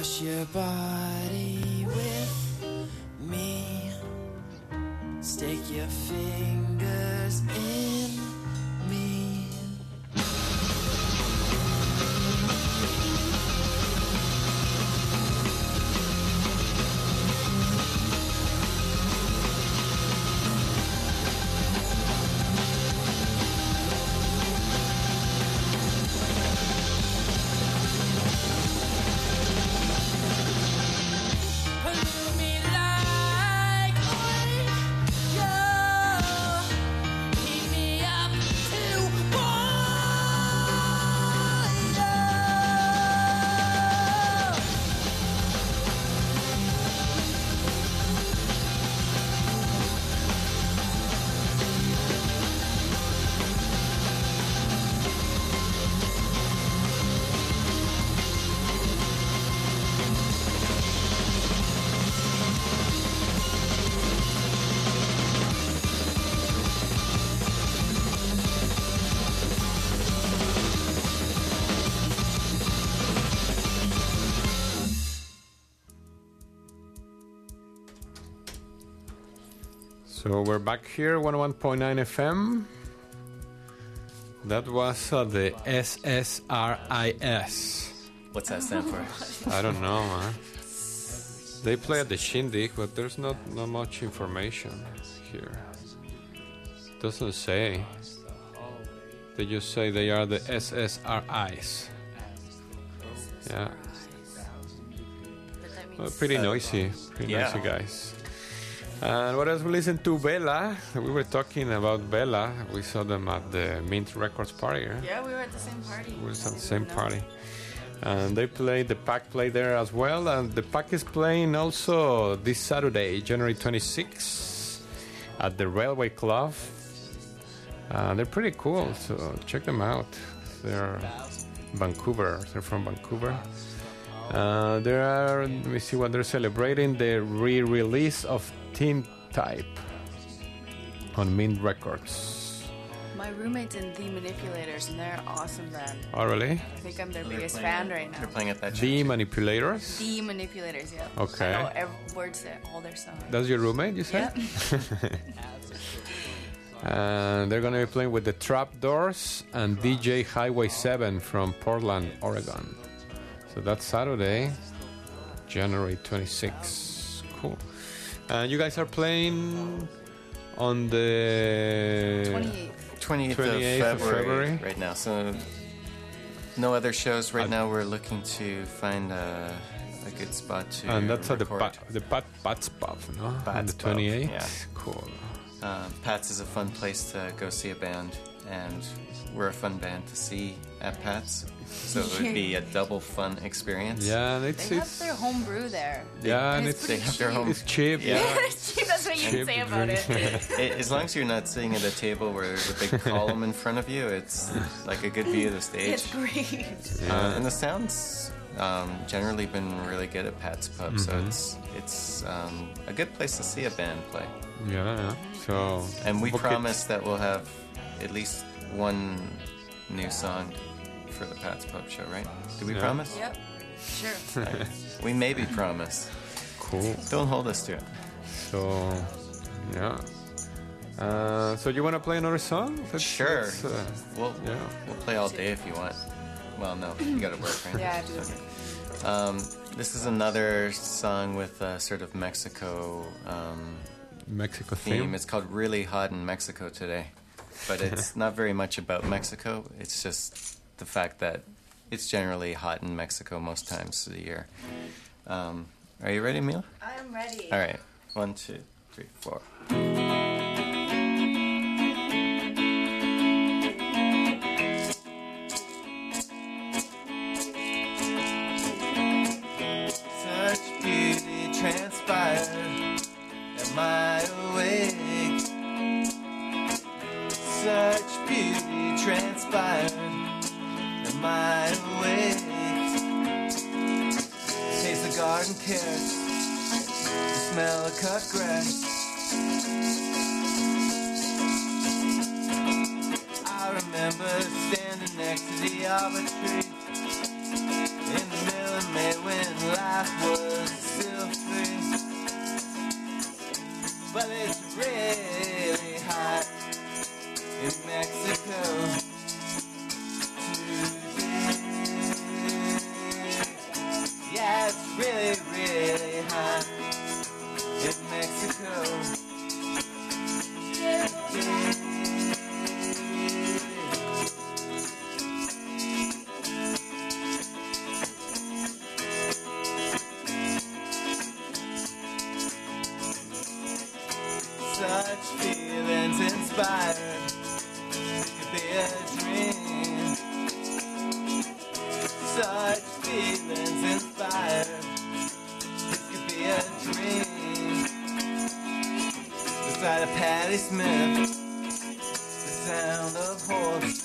Wash your body with me. Stick your fingers in me. Pollute me like oil. Heat me up to boil. So we're back here, one oh one point nine F M. That was uh, the S S R I S. What's that stand for? I don't know, man. They play at the Shindig, but there's not, not much information here. Doesn't say. They just say they are the S S R Is. Yeah. Well, pretty noisy. Pretty Yeah. noisy guys. And what else we listened to? Bella. We were talking about Bella. We saw them at the Mint Records party. Right? Yeah, we were at the same party. We were at the same party. And they played, the Pack played there as well. And the Pack is playing also this Saturday, January twenty-sixth, at the Railway Club. Uh, they're pretty cool, so check them out. They're Vancouver. They're from Vancouver. Uh, there are, let me see what they're celebrating, the re-release of Teen Type on Mint Records. My roommate's in The Manipulators, and they're awesome band. Oh, really? I think I'm their biggest fan right now. They're playing at that The Manipulators? The Manipulators, yeah. Okay. I know every words to all their songs. That's your roommate, you said? Yep. And they're going to be playing with the Trapdoors and D J Highway seven from Portland, Oregon. So that's Saturday, January twenty-sixth. Cool. And you guys are playing on the twenty-eighth. twenty-eighth, twenty-eighth of, of February February right now. So no other shows right now. We're looking to find a, a good spot to And that's at the, record. pa- the Pat Pat's Pub, no? on Pat's the Pub, twenty-eighth? yeah. Cool. Um, Pat's is a fun place to go see a band, and we're a fun band to see at Pat's. So it would be a double fun experience. Yeah, and it's, They have it's their home brew there. yeah, and And it's, it's pretty They have their cheap. home. it's cheap. Yeah. Yeah. See, that's what you can Cheap say about drink. it. It- as long as you're not sitting at a table where there's a big column in front of you, it's like a good view of the stage. It's great. Uh, and the sound's um, generally been really good at Pat's Pub, so Mhm. it's it's um, a good place to see a band play. Yeah, yeah. So And we book it. promise that we'll have at least one new song for the Pat's Pub show, right? Did we Yeah. promise? Yep. Sure. Alright. We maybe promise. Cool. Don't hold us to it. So, yeah. Uh, so you want to play another song? Let's- Sure. let's, uh, We'll yeah. we'll play all day if you want. Well, no, you got to work, right? Yeah, I have to work. So, um, this is another song with a sort of Mexico um, Mexico theme. theme. It's called "Really Hot in Mexico Today," but it's not very much about Mexico. It's just the fact that it's generally hot in Mexico most times of the year. Um, are you ready, Mila? I am ready. All right. One, two, three, four. Such beauty transpired. Am I awake? Such beauty transpired. Am I awake? Taste the garden carrots. The smell of cut grass. I remember standing next to the arbor tree in the middle of made when life was still free. But it's really hot in Mexico today. Yeah, it's really, really hot in Mexico today. Such feelings inspired, could be a dream. Such feelings inspired, this could be a dream. Beside a Patti Smith, the sound of horses.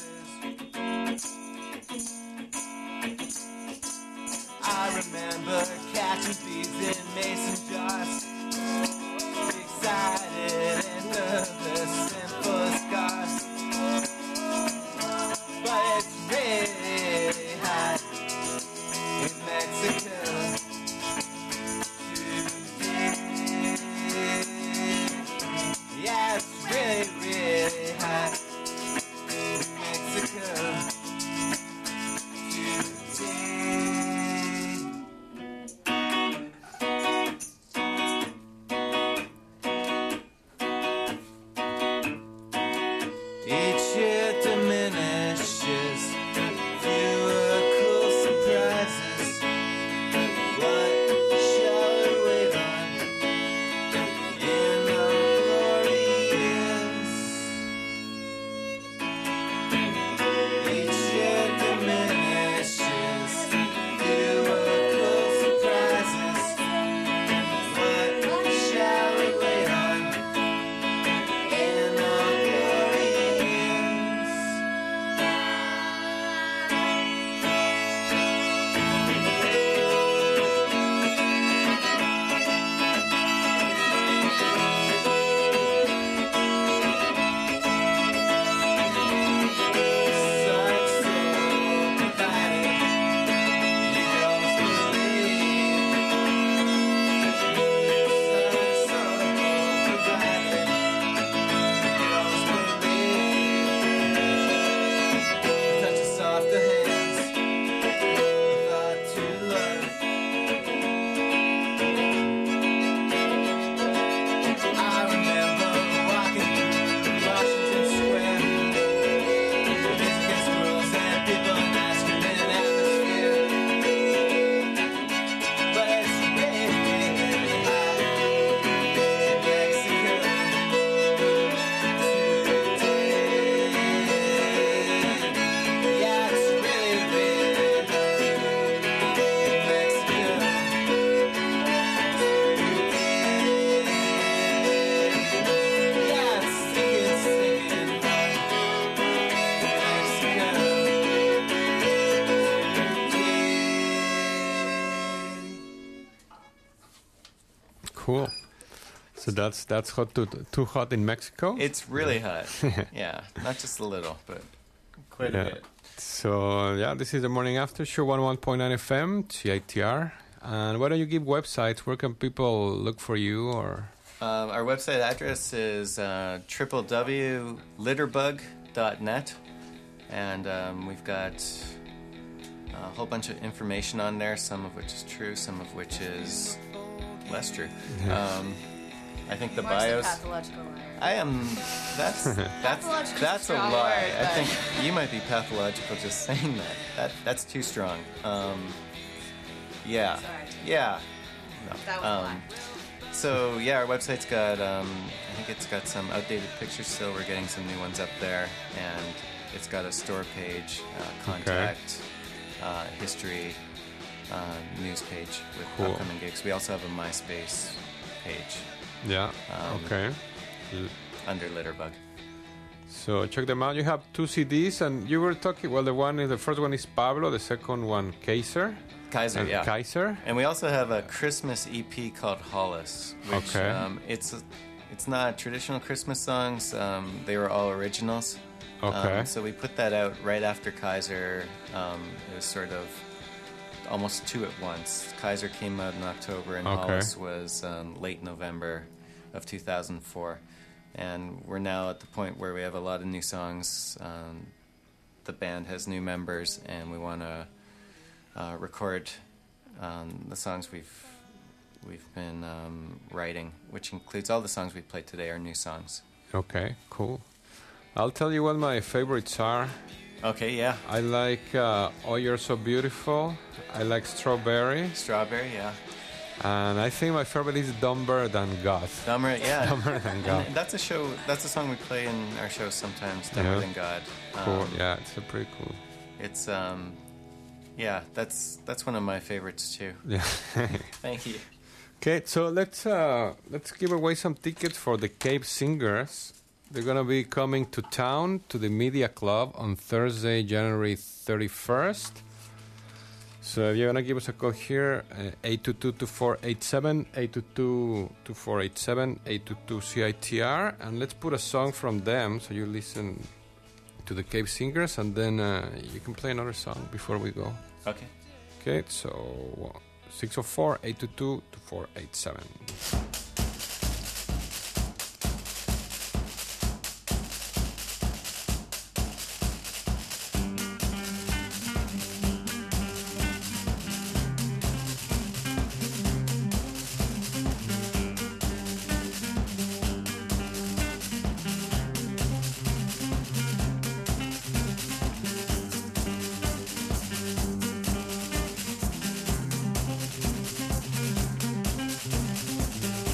I remember catching bees in mason jars. Excited and nervous and full of scars. But it's really hot in Mexico today. Yeah, it's really, really hot in Mexico today. Each year diminishes, fewer cool surprises. What shall we wait on in our glory years? Each year diminishes, fewer cool surprises. What shall we wait on in our glory years? Such soul divided, you could almost believe. Such soul divided, you could almost believe. Touch of softer hands, the thought to love. I remember walking through Washington Square. Music against the rules and people masking in an atmosphere. But it's really, really hot in Mexico today. Yeah, it's really, really hot in Mexico today. Yeah, it's stinking, stinking hot in Mexico today. Cool. So that's that's hot too, too hot in Mexico. It's really hot. Yeah, not just a little, but quite a Yeah. bit. So yeah, this is the morning after show, one oh one point nine F M, C I T R. And why don't you give websites? Where can people look for you? Or Um, our website address is uh, w w w dot litterbug dot net, and um, we've got a whole bunch of information on there, some of which is true, some of which is less true. Um, I think the Mark's a bios. pathological liar. I am. That's that's Pathological's that's a a strong lie. word, I but- think you might be pathological just saying that. That that's too strong. Um, yeah, Sorry. yeah. No. That was a um, lie. So yeah, our website's got. Um, I think it's got some outdated pictures still. We're getting some new ones up there, and it's got a store page, uh, contact, uh, history, uh, news page with Cool. upcoming gigs. We also have a MySpace page. yeah, Um, okay. L- Under Litterbug. So check them out. You have two C Ds, and you were talking. Well, the one is the first one is Pablo. The second one, Kaiser. Kaiser, and yeah. Kaiser. And we also have a Christmas E P called Hollis, which Okay. um, it's it's not traditional Christmas songs. Um, they were all originals. Okay. Um, so we put that out right after Kaiser. Um, it was sort of almost two at once. Kaiser came out in October, and Okay. Hollis was um, late November of two thousand four. And we're now at the point where we have a lot of new songs. Um, the band has new members, and we want to uh, record um, the songs we've we've been um, writing, which includes all the songs we played today are new songs. Okay, cool. I'll tell you what my favorites are. Okay, yeah. I like uh, Oh You're So Beautiful. I like Strawberry. Strawberry, yeah. And I think my favorite is Dumber Than God. Dumber, yeah. Dumber Than God. And that's a show. That's a song we play in our shows sometimes. Dumber Yeah. Than God. Cool. Um, Yeah, it's a pretty cool. It's um, yeah. That's that's one of my favorites too. Yeah. Thank you. Okay, so let's uh, let's give away some tickets for the Cave Singers. They're gonna be coming to town to the Media Club on Thursday, January thirty-first. So if you're gonna give us a call here, uh, eight two two, two four eight seven, eight two two, two four eight seven, eight two two C I T R, and let's put a song from them so you listen to the Cave Singers, and then uh, you can play another song before we go. Okay. Okay, so six oh four, eight two two, two four eight seven. Thank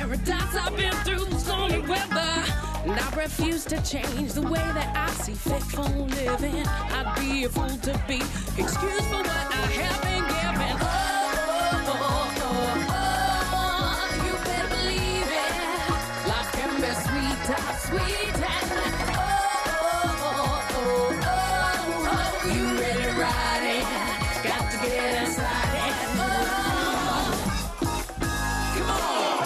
paradise. I've been through stormy weather, and I refuse to change the way that I see fit for living. I'd be a fool to be excused for what I have been given. Oh, oh, oh, oh, oh, you better believe it. Life can be sweet, sweet, and oh, oh, oh, oh, oh, oh, you ready to ride it? Got to get inside it. Oh, come on.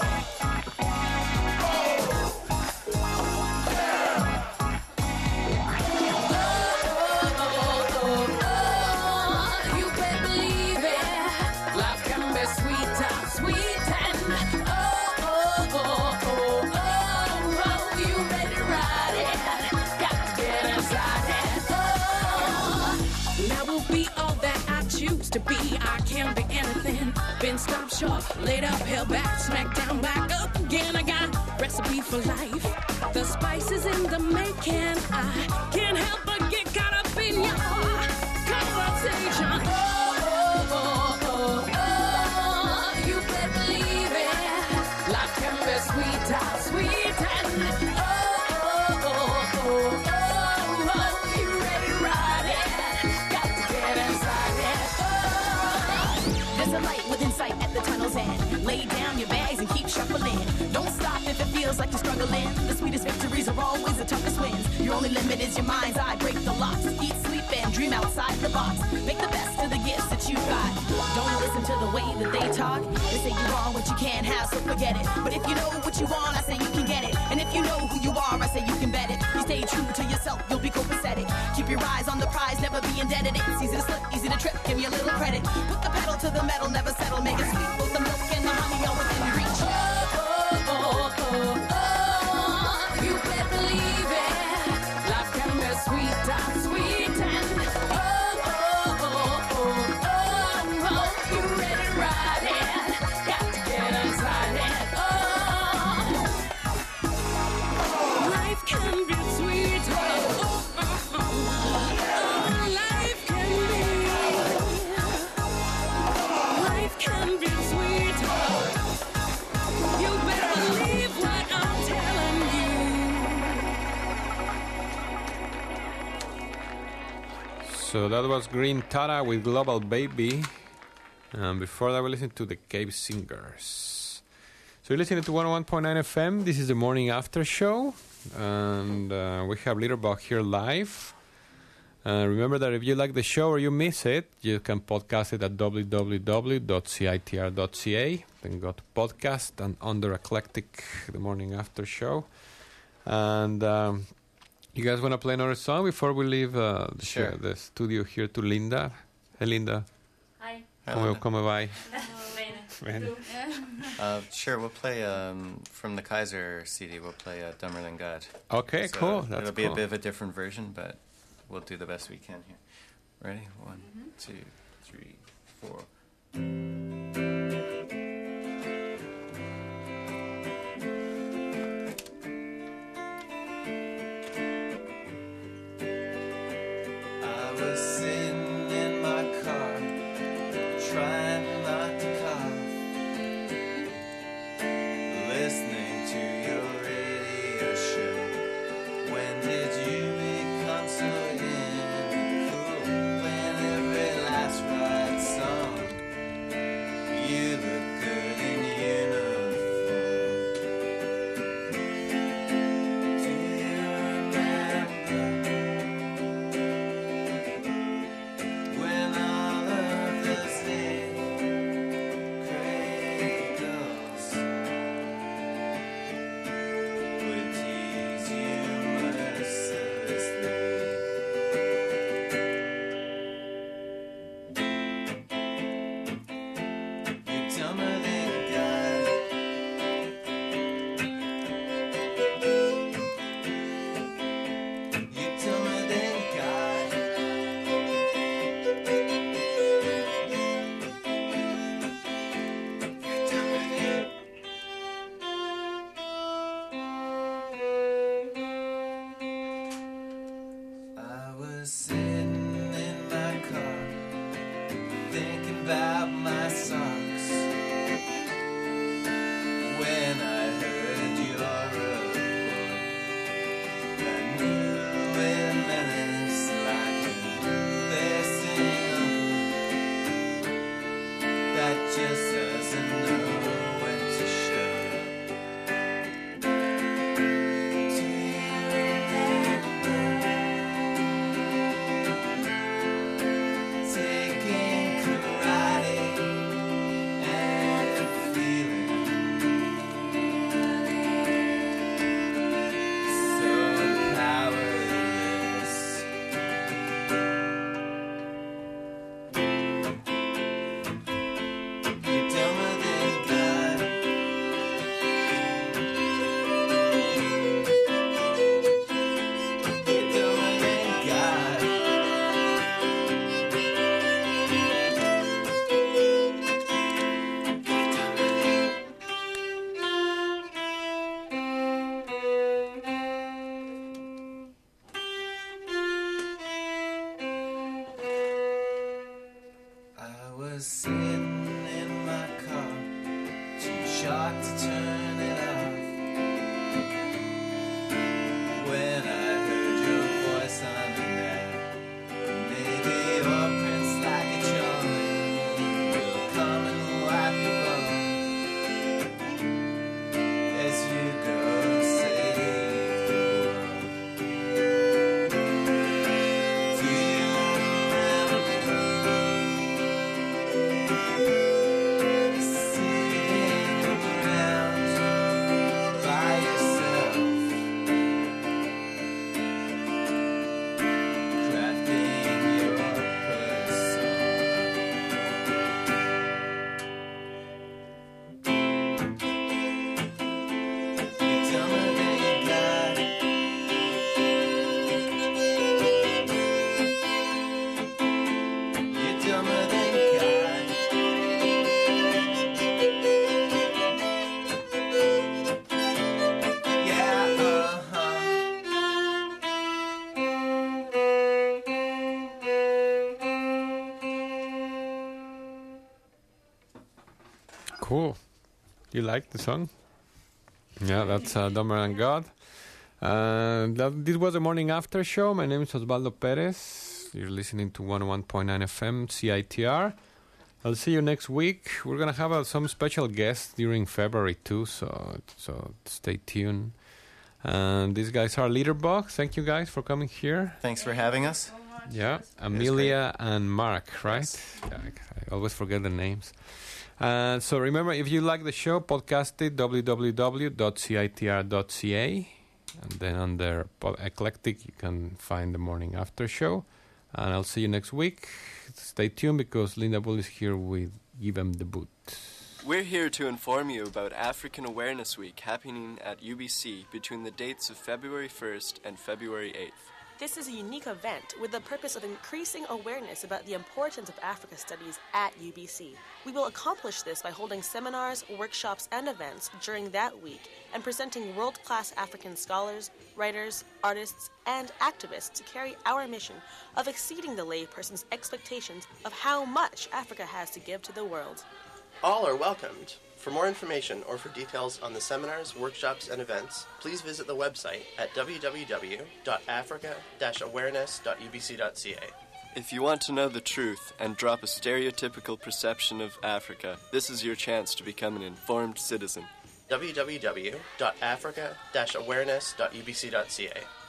To be, I can be anything. Been stopped short, laid up, held back, smacked down, back up again. I got recipe for life. The spices in the making. I can't help but get caught up in your conversation. Oh, oh, oh, oh, oh, you better believe it. Life can be sweet, sweet, and oh, oh, oh, oh, oh, oh, you ready to ride it? Got to get inside it. There's a light within sight at the tunnel's end. Lay down your bags and keep shuffling. Don't stop if it feels like you're struggling. The sweetest victories are always the toughest wins. Your only limit is your mind's eye. Break the locks, eat, sleep, and dream outside the box. Make the best of the gifts that you got. Don't listen to the way that they talk. They say you want what you can't have, so forget it. But if you know what you want, I say you can get it. And if you know who you are, I say you can bet it. You stay true to yourself, you'll be copacetic. Keep your eyes on the prize, never be indebted. It's easy to slip, easy to trip, give me a little credit. Put the pedal to the metal, never settle. Make it sweet, both the milk and the honey are within reach. Oh, oh, oh, oh, oh, you better believe it. Life can be sweet, sweet, and oh, oh, oh, oh, oh, oh, you ready to ride it? Got to get inside it. Oh, life can be sweet. Oh, oh, oh, oh, life can be. Life can be sweet. You better believe what I'm telling you. So that was Green Tara with Global Baby. And before that, we listened to the Cave Singers. So you're listening to one oh one point nine F M. This is the morning after show. And uh, we have Litterbug here live. Uh, remember that if you like the show or you miss it, you can podcast it at w w w dot c i t r dot c a. Then go to podcast and under Eclectic, the morning after show. And um, you guys want to play another song before we leave uh, the, Sure. show, the studio here to Linda? Hey, Linda. Hi. Come, come by. Bene. Uh, sure, we'll play um, from the Kaiser C D. We'll play uh, Dumber Than God. Okay, So cool. That's it'll be cool. a bit of a different version, but we'll do the best we can here. Ready? One, two, three, four. I was sitting in my car, trying not to cough, listening to your radio show. When did you become so in cool? When every last right song was sitting in my car, too shocked to turn it off, when I heard your voice on the net. Maybe your prince like a Charlie will come and wipe your bum as you go save the world. Do you remember sitting around by yourself, crafting your persona? You're dumber than God. You're dumber than God. Yeah, uh-huh. Cool. You like the song? Yeah, that's uh, Dumber Than God. Uh, that, this was the morning after show. My name is Osvaldo Perez. You're listening to one oh one point nine F M C I T R. I'll see you next week. We're gonna have uh, some special guests during February too, so so stay tuned. And these guys are Leaderbug. Thank you guys for coming here. Thanks for having us. Yeah, Amelia and Mark, right? Yeah, I, I always forget the names. Uh, so remember, if you like the show, podcast it, w w w dot c i t r dot c a. And then under po- Eclectic, you can find the morning after show. And I'll see you next week. Stay tuned because Linda Bull is here with Give 'Em the Boot. We're here to inform you about African Awareness Week happening at U B C between the dates of February first and February eighth. This is a unique event with the purpose of increasing awareness about the importance of Africa studies at U B C. We will accomplish this by holding seminars, workshops, and events during that week and presenting world-class African scholars, writers, artists, and activists to carry our mission of exceeding the layperson's expectations of how much Africa has to give to the world. All are welcomed. For more information or for details on the seminars, workshops, and events, please visit the website at w w w dot africa dash awareness dot u b c dot c a. If you want to know the truth and drop a stereotypical perception of Africa, this is your chance to become an informed citizen. w w w dot africa dash awareness dot u b c dot c a.